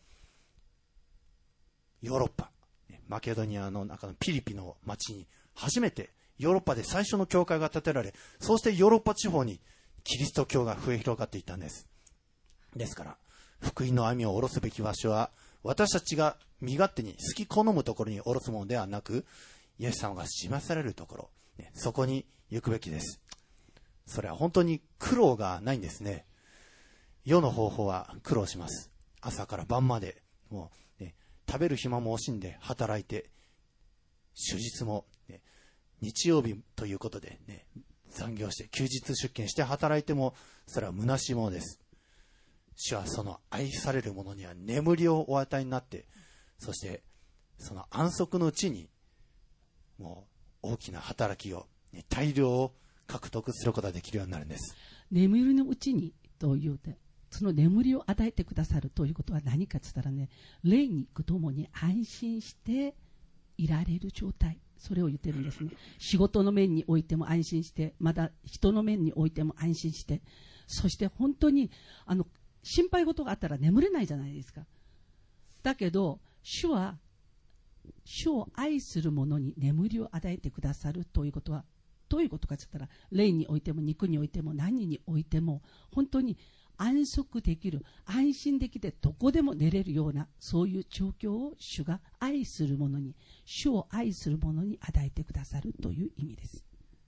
ヨーロッパ、マケドニアの中のピリピの町に初めてヨーロッパで最初の教会が建てられ、そうしてヨーロッパ地方にキリスト教が増え広がっていったんです。ですから福音の網を下ろすべき場所は、私たちが身勝手に好き好むところに下ろすものではなく、イエス様が示されるところ、そこに行くべきです。それは本当に苦労がないんですね。世の方法は苦労します。朝から晩までもう、食べる暇も惜しんで働いて、終日も、日曜日ということで、残業して休日出勤して働いても、それは虚しいものです。主はその愛される者には眠りをお与えになって、そしてその安息のうちにもう大きな働きを、大量を獲得することができるようになるんです。 眠りのうちにというて、その眠りを与えてくださるということは何かと言ったらね、霊にともに安心していられる状態、それを言ってるんですね。仕事の面においても安心して、また人の面においても安心して、そして本当に心配事があったら眠れないじゃないですか。だけど主は主を愛する者に眠りを与えてくださるということはどういうことかと言ったら、霊においても肉においても何においても本当に安息できる、安心できてどこでも寝れるような、そういう状況を主が愛する者に、主を愛する者に与えてくださるという意味です。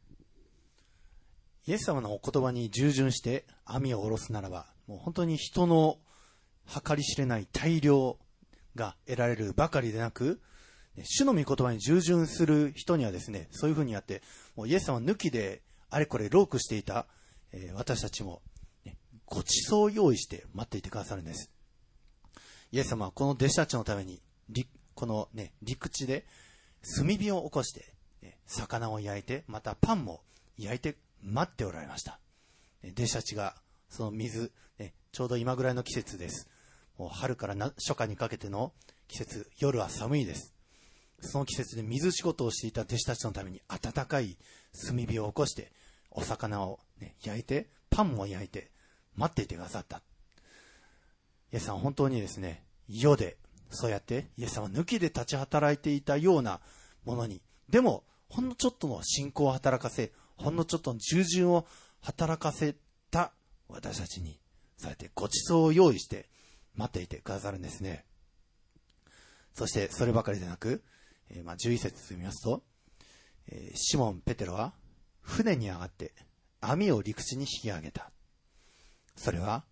イエス様のお言葉に従順して網を下ろすならば、もう本当に人の計り知れない大量が得られるばかりでなく、主の御言葉に従順する人にはですね、そういうふうにやって、もうイエス様抜きであれこれ労苦していた、私たちも、ごちそうを用意して待っていてくださるんです。イエス様はこの弟子たちのためにこの、陸地で炭火を起こして、魚を焼いて、またパンも焼いて待っておられました。弟子たちがその水、 ちょうど今ぐらいの季節です。もう春から初夏にかけての季節、夜は寒いです。その季節で水仕事をしていた弟子たちのために温かい炭火を起こして、お魚を、焼いて、パンも焼いて待っていてくださった。イエスさんは本当にですね、世でそうやってイエス様は抜きで立ち働いていたようなものに、でもほんのちょっとの信仰を働かせ、ほんのちょっとの従順を働かせた私たちに、そうやってご馳走を用意して待っていてくださるんですね。そしてそればかりでなく、11節で見ますと、シモン・ペテロは船に上がって網を陸地に引き上げた。それは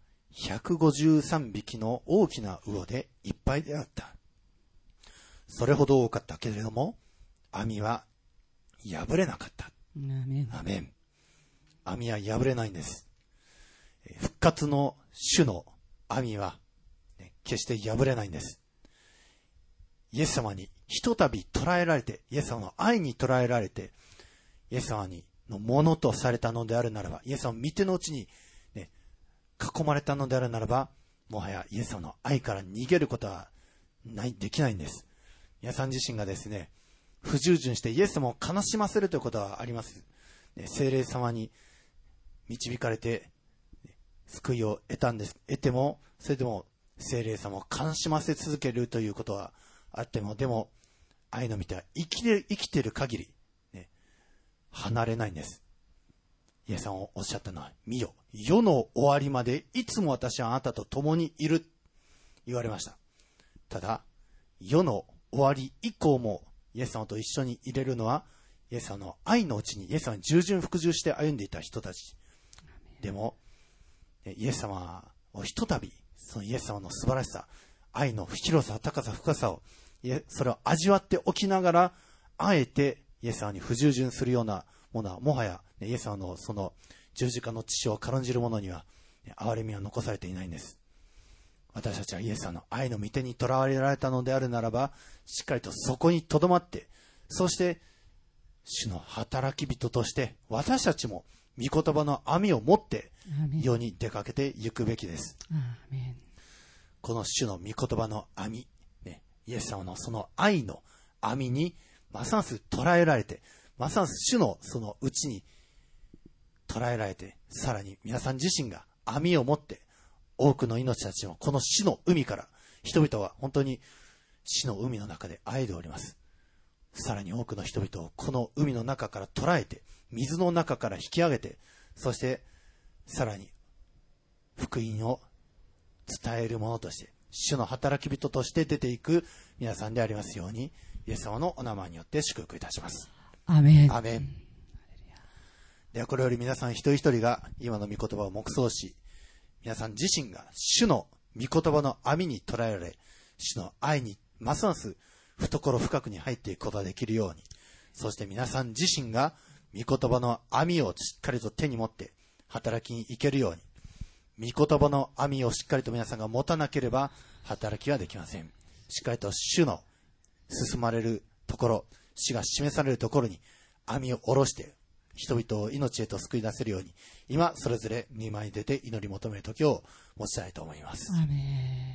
153匹の大きな魚でいっぱいであった。それほど多かったけれども、網は破れなかった。アメン。網は破れないんです。復活の主の網は、決して破れないんです。イエス様にひとたび捉えられて、イエス様の愛に捉えられて、イエス様のものとされたのであるならば、イエス様の御手のうちに、囲まれたのであるならば、もはやイエス様の愛から逃げることはできないんです。皆さん自身がですね、不従順してイエス様を悲しませるということはあります。聖霊様に導かれて救いを得ても、それでも聖霊様を悲しませ続けるということはあっても、でも愛の御手は生きている限り、離れないんです。イエス様をおっしゃったのは、見よ、世の終わりまでいつも私はあなたと共にいる、言われました。ただ世の終わり以降もイエス様と一緒にいれるのは、イエス様の愛のうちにイエス様に従順服従して歩んでいた人たち。でもイエス様をひとたび、そのイエス様の素晴らしさ、愛の広さ、高さ、深さを、それを味わっておきながら、あえてイエス様に不従順するようなものは、もはやイエス様のその十字架の血を軽んじる者には憐れみは残されていないんです。私たちはイエス様の愛の御手にとらわれられたのであるならば、しっかりとそこにとどまって、そして主の働き人として私たちも御言葉の網を持って世に出かけていくべきです。この主の御言葉の網、イエス様のその愛の網にますます捉えられて、ますます主のそのうちに捉えられて、さらに皆さん自身が網を持って多くの命たちをこの死の海から、人々は本当に死の海の中であえいでおります。さらに多くの人々をこの海の中から捉えて、水の中から引き上げて、そしてさらに福音を伝える者として、主の働き人として出ていく皆さんでありますように、イエス様のお名前によって祝福いたします。 アメン。 アメン。ではこれより皆さん一人一人が今の御言葉を黙想し、皆さん自身が主の御言葉の網に捉えられ、主の愛にますます懐深くに入っていくことができるように、そして皆さん自身が御言葉の網をしっかりと手に持って働きに行けるように、御言葉の網をしっかりと皆さんが持たなければ働きはできません。しっかりと主の進まれるところ、主が示されるところに網を下ろして人々を命へと救い出せるように、今それぞれ御前に出て祈り求める時を持ちたいと思います。 アメ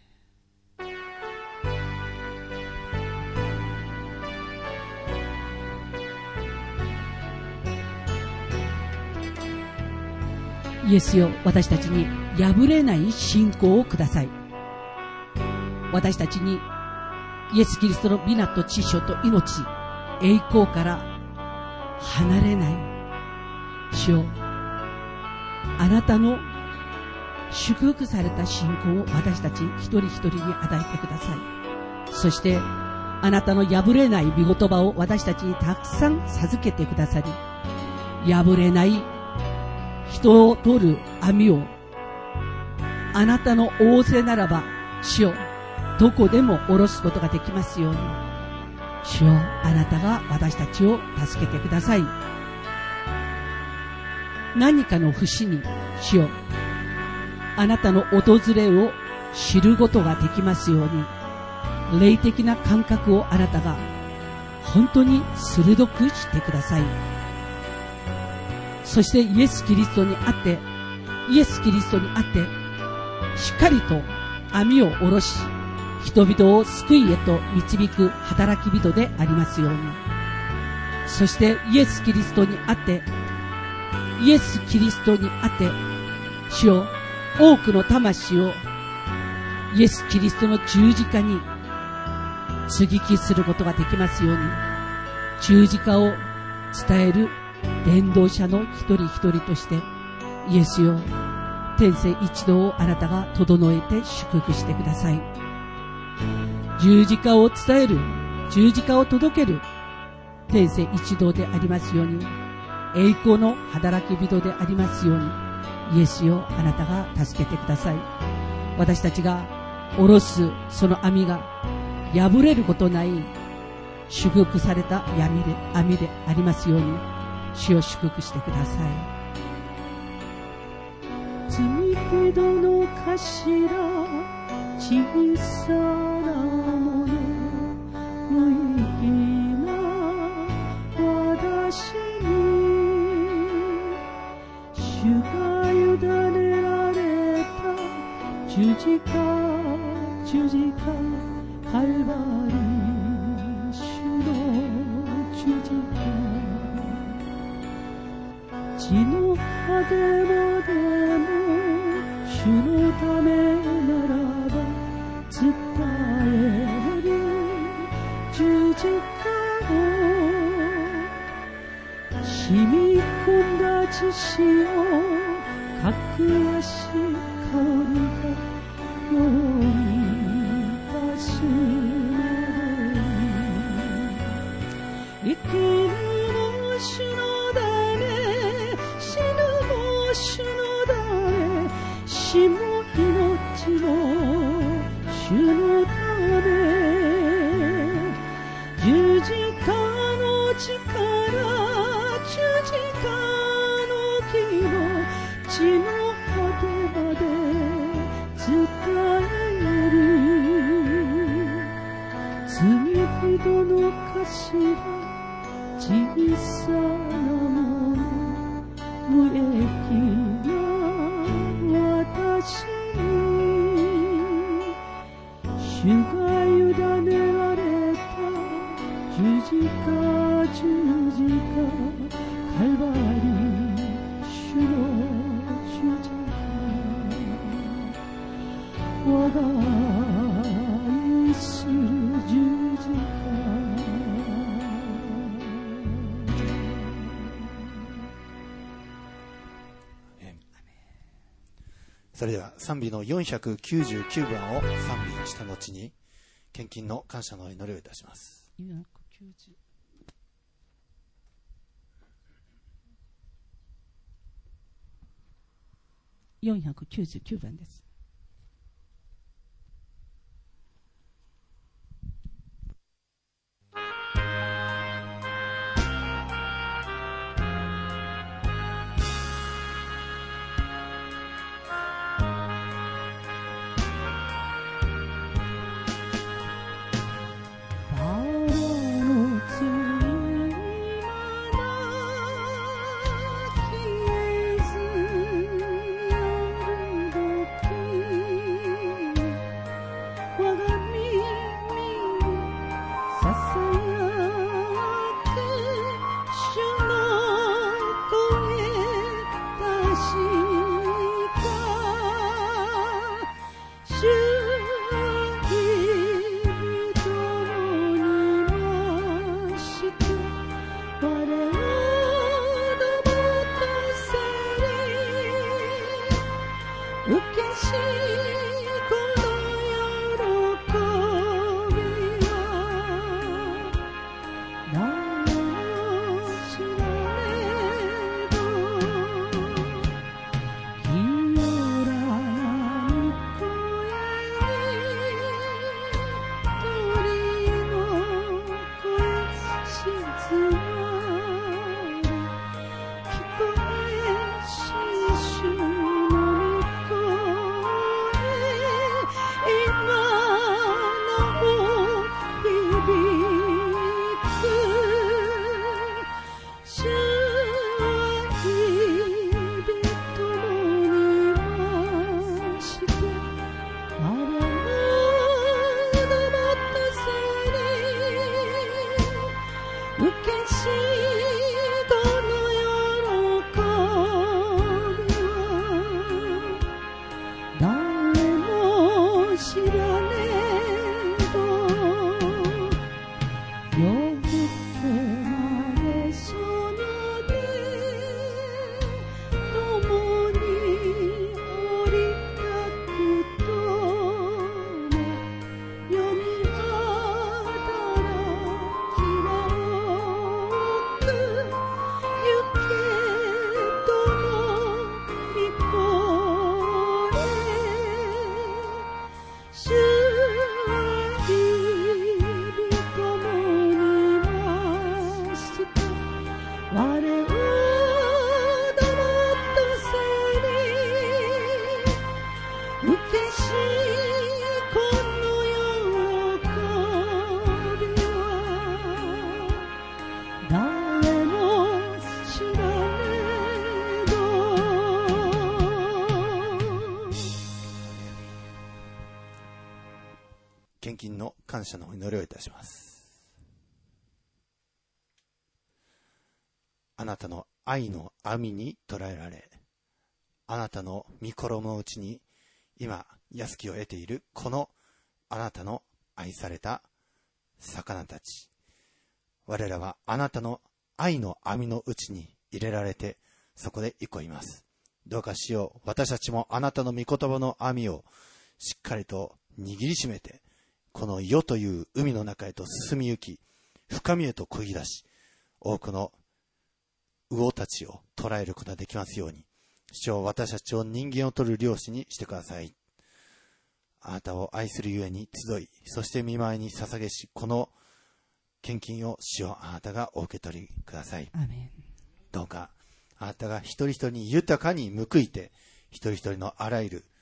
ン。イエスよ、私たちに破れない信仰をください。私たちにイエス・キリストの美なと知性と命、栄光から離れない主よ、あなたの祝福された信仰を私たち一人一人に与えてください。そしてあなたの破れない御言葉を私たちにたくさん授けてくださり、破れない人を取る網をあなたの仰せならば主よ、どこでも下ろすことができますように、主よ、あなたが私たちを助けてください。何かの節に主よ、あなたの訪れを知ることができますように、霊的な感覚をあなたが本当に鋭くしてください。そしてイエス・キリストにあってしっかりと網を下ろし、人々を救いへと導く働き人でありますように。そしてイエス・キリストにあって、主よ、多くの魂をイエス・キリストの十字架に接ぎ木することができますように、十字架を伝える伝道者の一人一人として、イエスよ、天性一同をあなたが整えて祝福してください。十字架を伝える、十字架を届ける天性一同でありますように、栄光の働き人でありますように、イエスよ、あなたが助けてください。私たちが下ろすその網が破れることない祝福された網でありますように、主を祝福してください。罪人の頭、小さなもの、無益な私に、主が委ねられた十字架、カルバリ、主の十字架、血の葉でも主のためならば伝える十字架を、染み込んだ血潮、格安香りが世に立つので、生きるも主のため、死ぬも主のため、死も命も主のため、十字架の力、十字架の義の血の果てまで伝える。罪人の頭、小さなもの、無益な私に、主が委ねられた十字架、カルバリ、主の十字架、我が愛する十字架。 それでは賛美の499番を賛美した後に献金の感謝の祈りをいたします。 499番です。受けしこの喜献金の感謝のお祈りをいたします。あなたの愛の網に捕らえられ、あなたの御衣のうちに今安きを得ているこのあなたの愛された魚たち、我らはあなたの愛の網のうちに入れられて、そこで憩います。どうか主よ、私たちもあなたの御言葉の網をしっかりと握りしめて、この世という海の中へと進み行き、深みへと漕ぎ出し、多くの魚たちを捕らえることができますように、主よ、私たちを人間を取る漁師にしてください。あなたを愛するゆえに集い、そして御前に捧げし、この献金を主よ、あなたがお受け取りください。 アーメン。 どうかあなたが一人一人に豊かに報いて、一人一人のあらゆる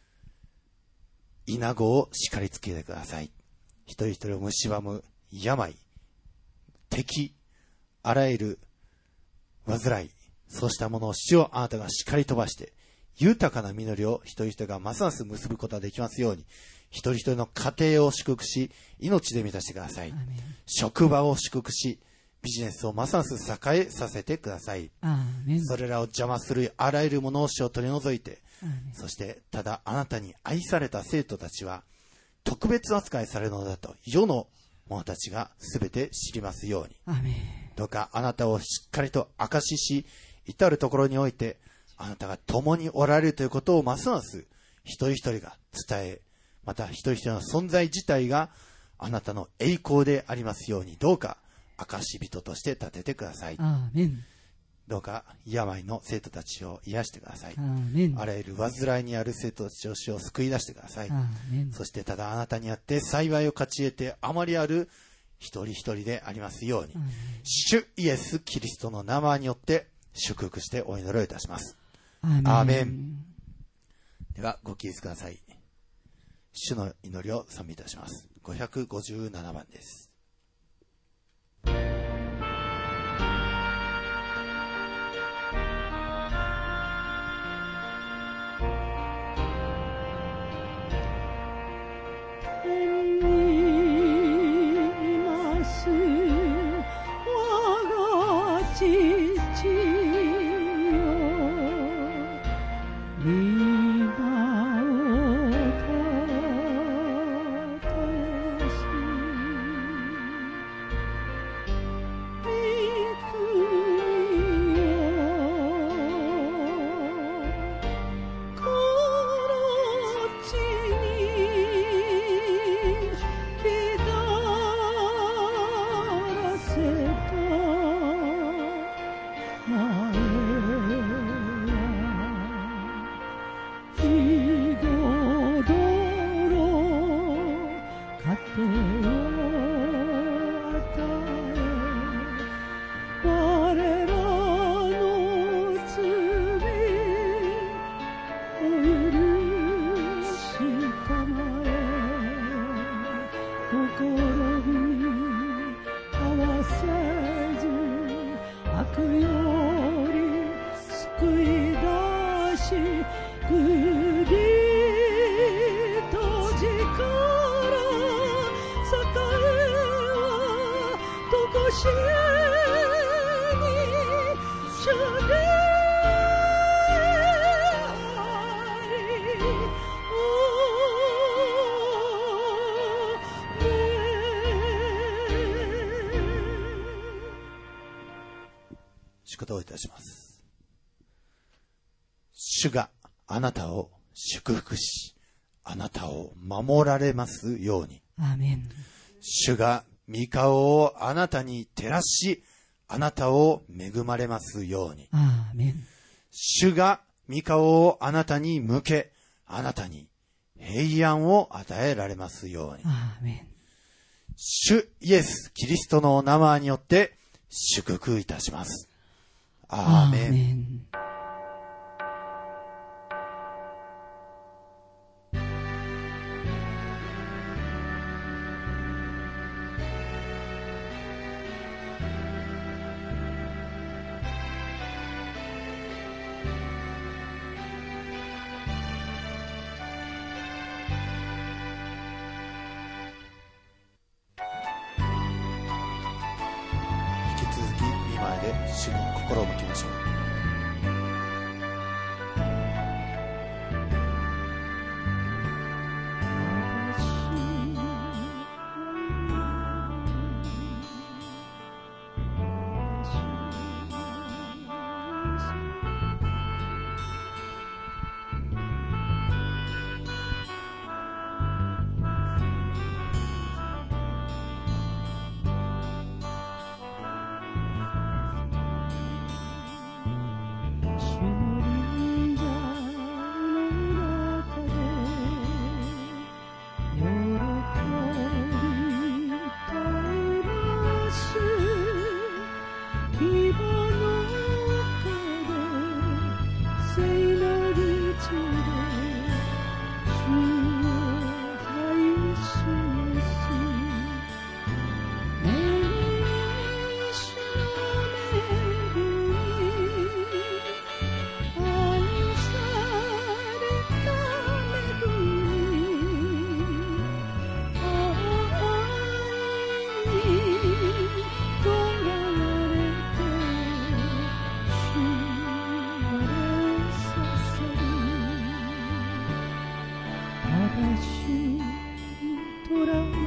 稲子を叱りつけてください。一人一人を蝕む病、敵、あらゆる煩い、そうしたものを主をあなたが叱り飛ばして、豊かな実りを一人一人がますます結ぶことができますように、一人一人の家庭を祝福し、命で満たしてください。職場を祝福し、ビジネスをますます栄えさせてください。それらを邪魔するあらゆるものを主を取り除いて、そしてただあなたに愛された生徒たちは特別扱いされるのだと世の者たちがすべて知りますように。どうかあなたをしっかりと証しし、至るところにおいてあなたが共におられるということをますます一人一人が伝え、また一人一人の存在自体があなたの栄光でありますように、どうか証人として立ててください。 アーメン。 どうか病の生徒たちを癒してください。 アーメン。 あらゆる煩いにある生徒たちを主を救い出してください。 アーメン。 そしてただあなたにあって幸いを勝ち得てあまりある一人一人でありますように、主イエスキリストの名前によって祝福してお祈りをいたします。 アーメン。 アーメン。ではご起立ください。主の祈りを賛美いたします。557番です。祝祷いたします。主があなたを祝福し、あなたを守られますように。 アーメン。 主が御顔をあなたに照らし、あなたを恵まれますように。 アーメン。 主が御顔をあなたに向け、あなたに平安を与えられますように。 アーメン。 主イエス・キリストの名前によって祝福いたします。アーメン。 主に心を向けましょう。 とら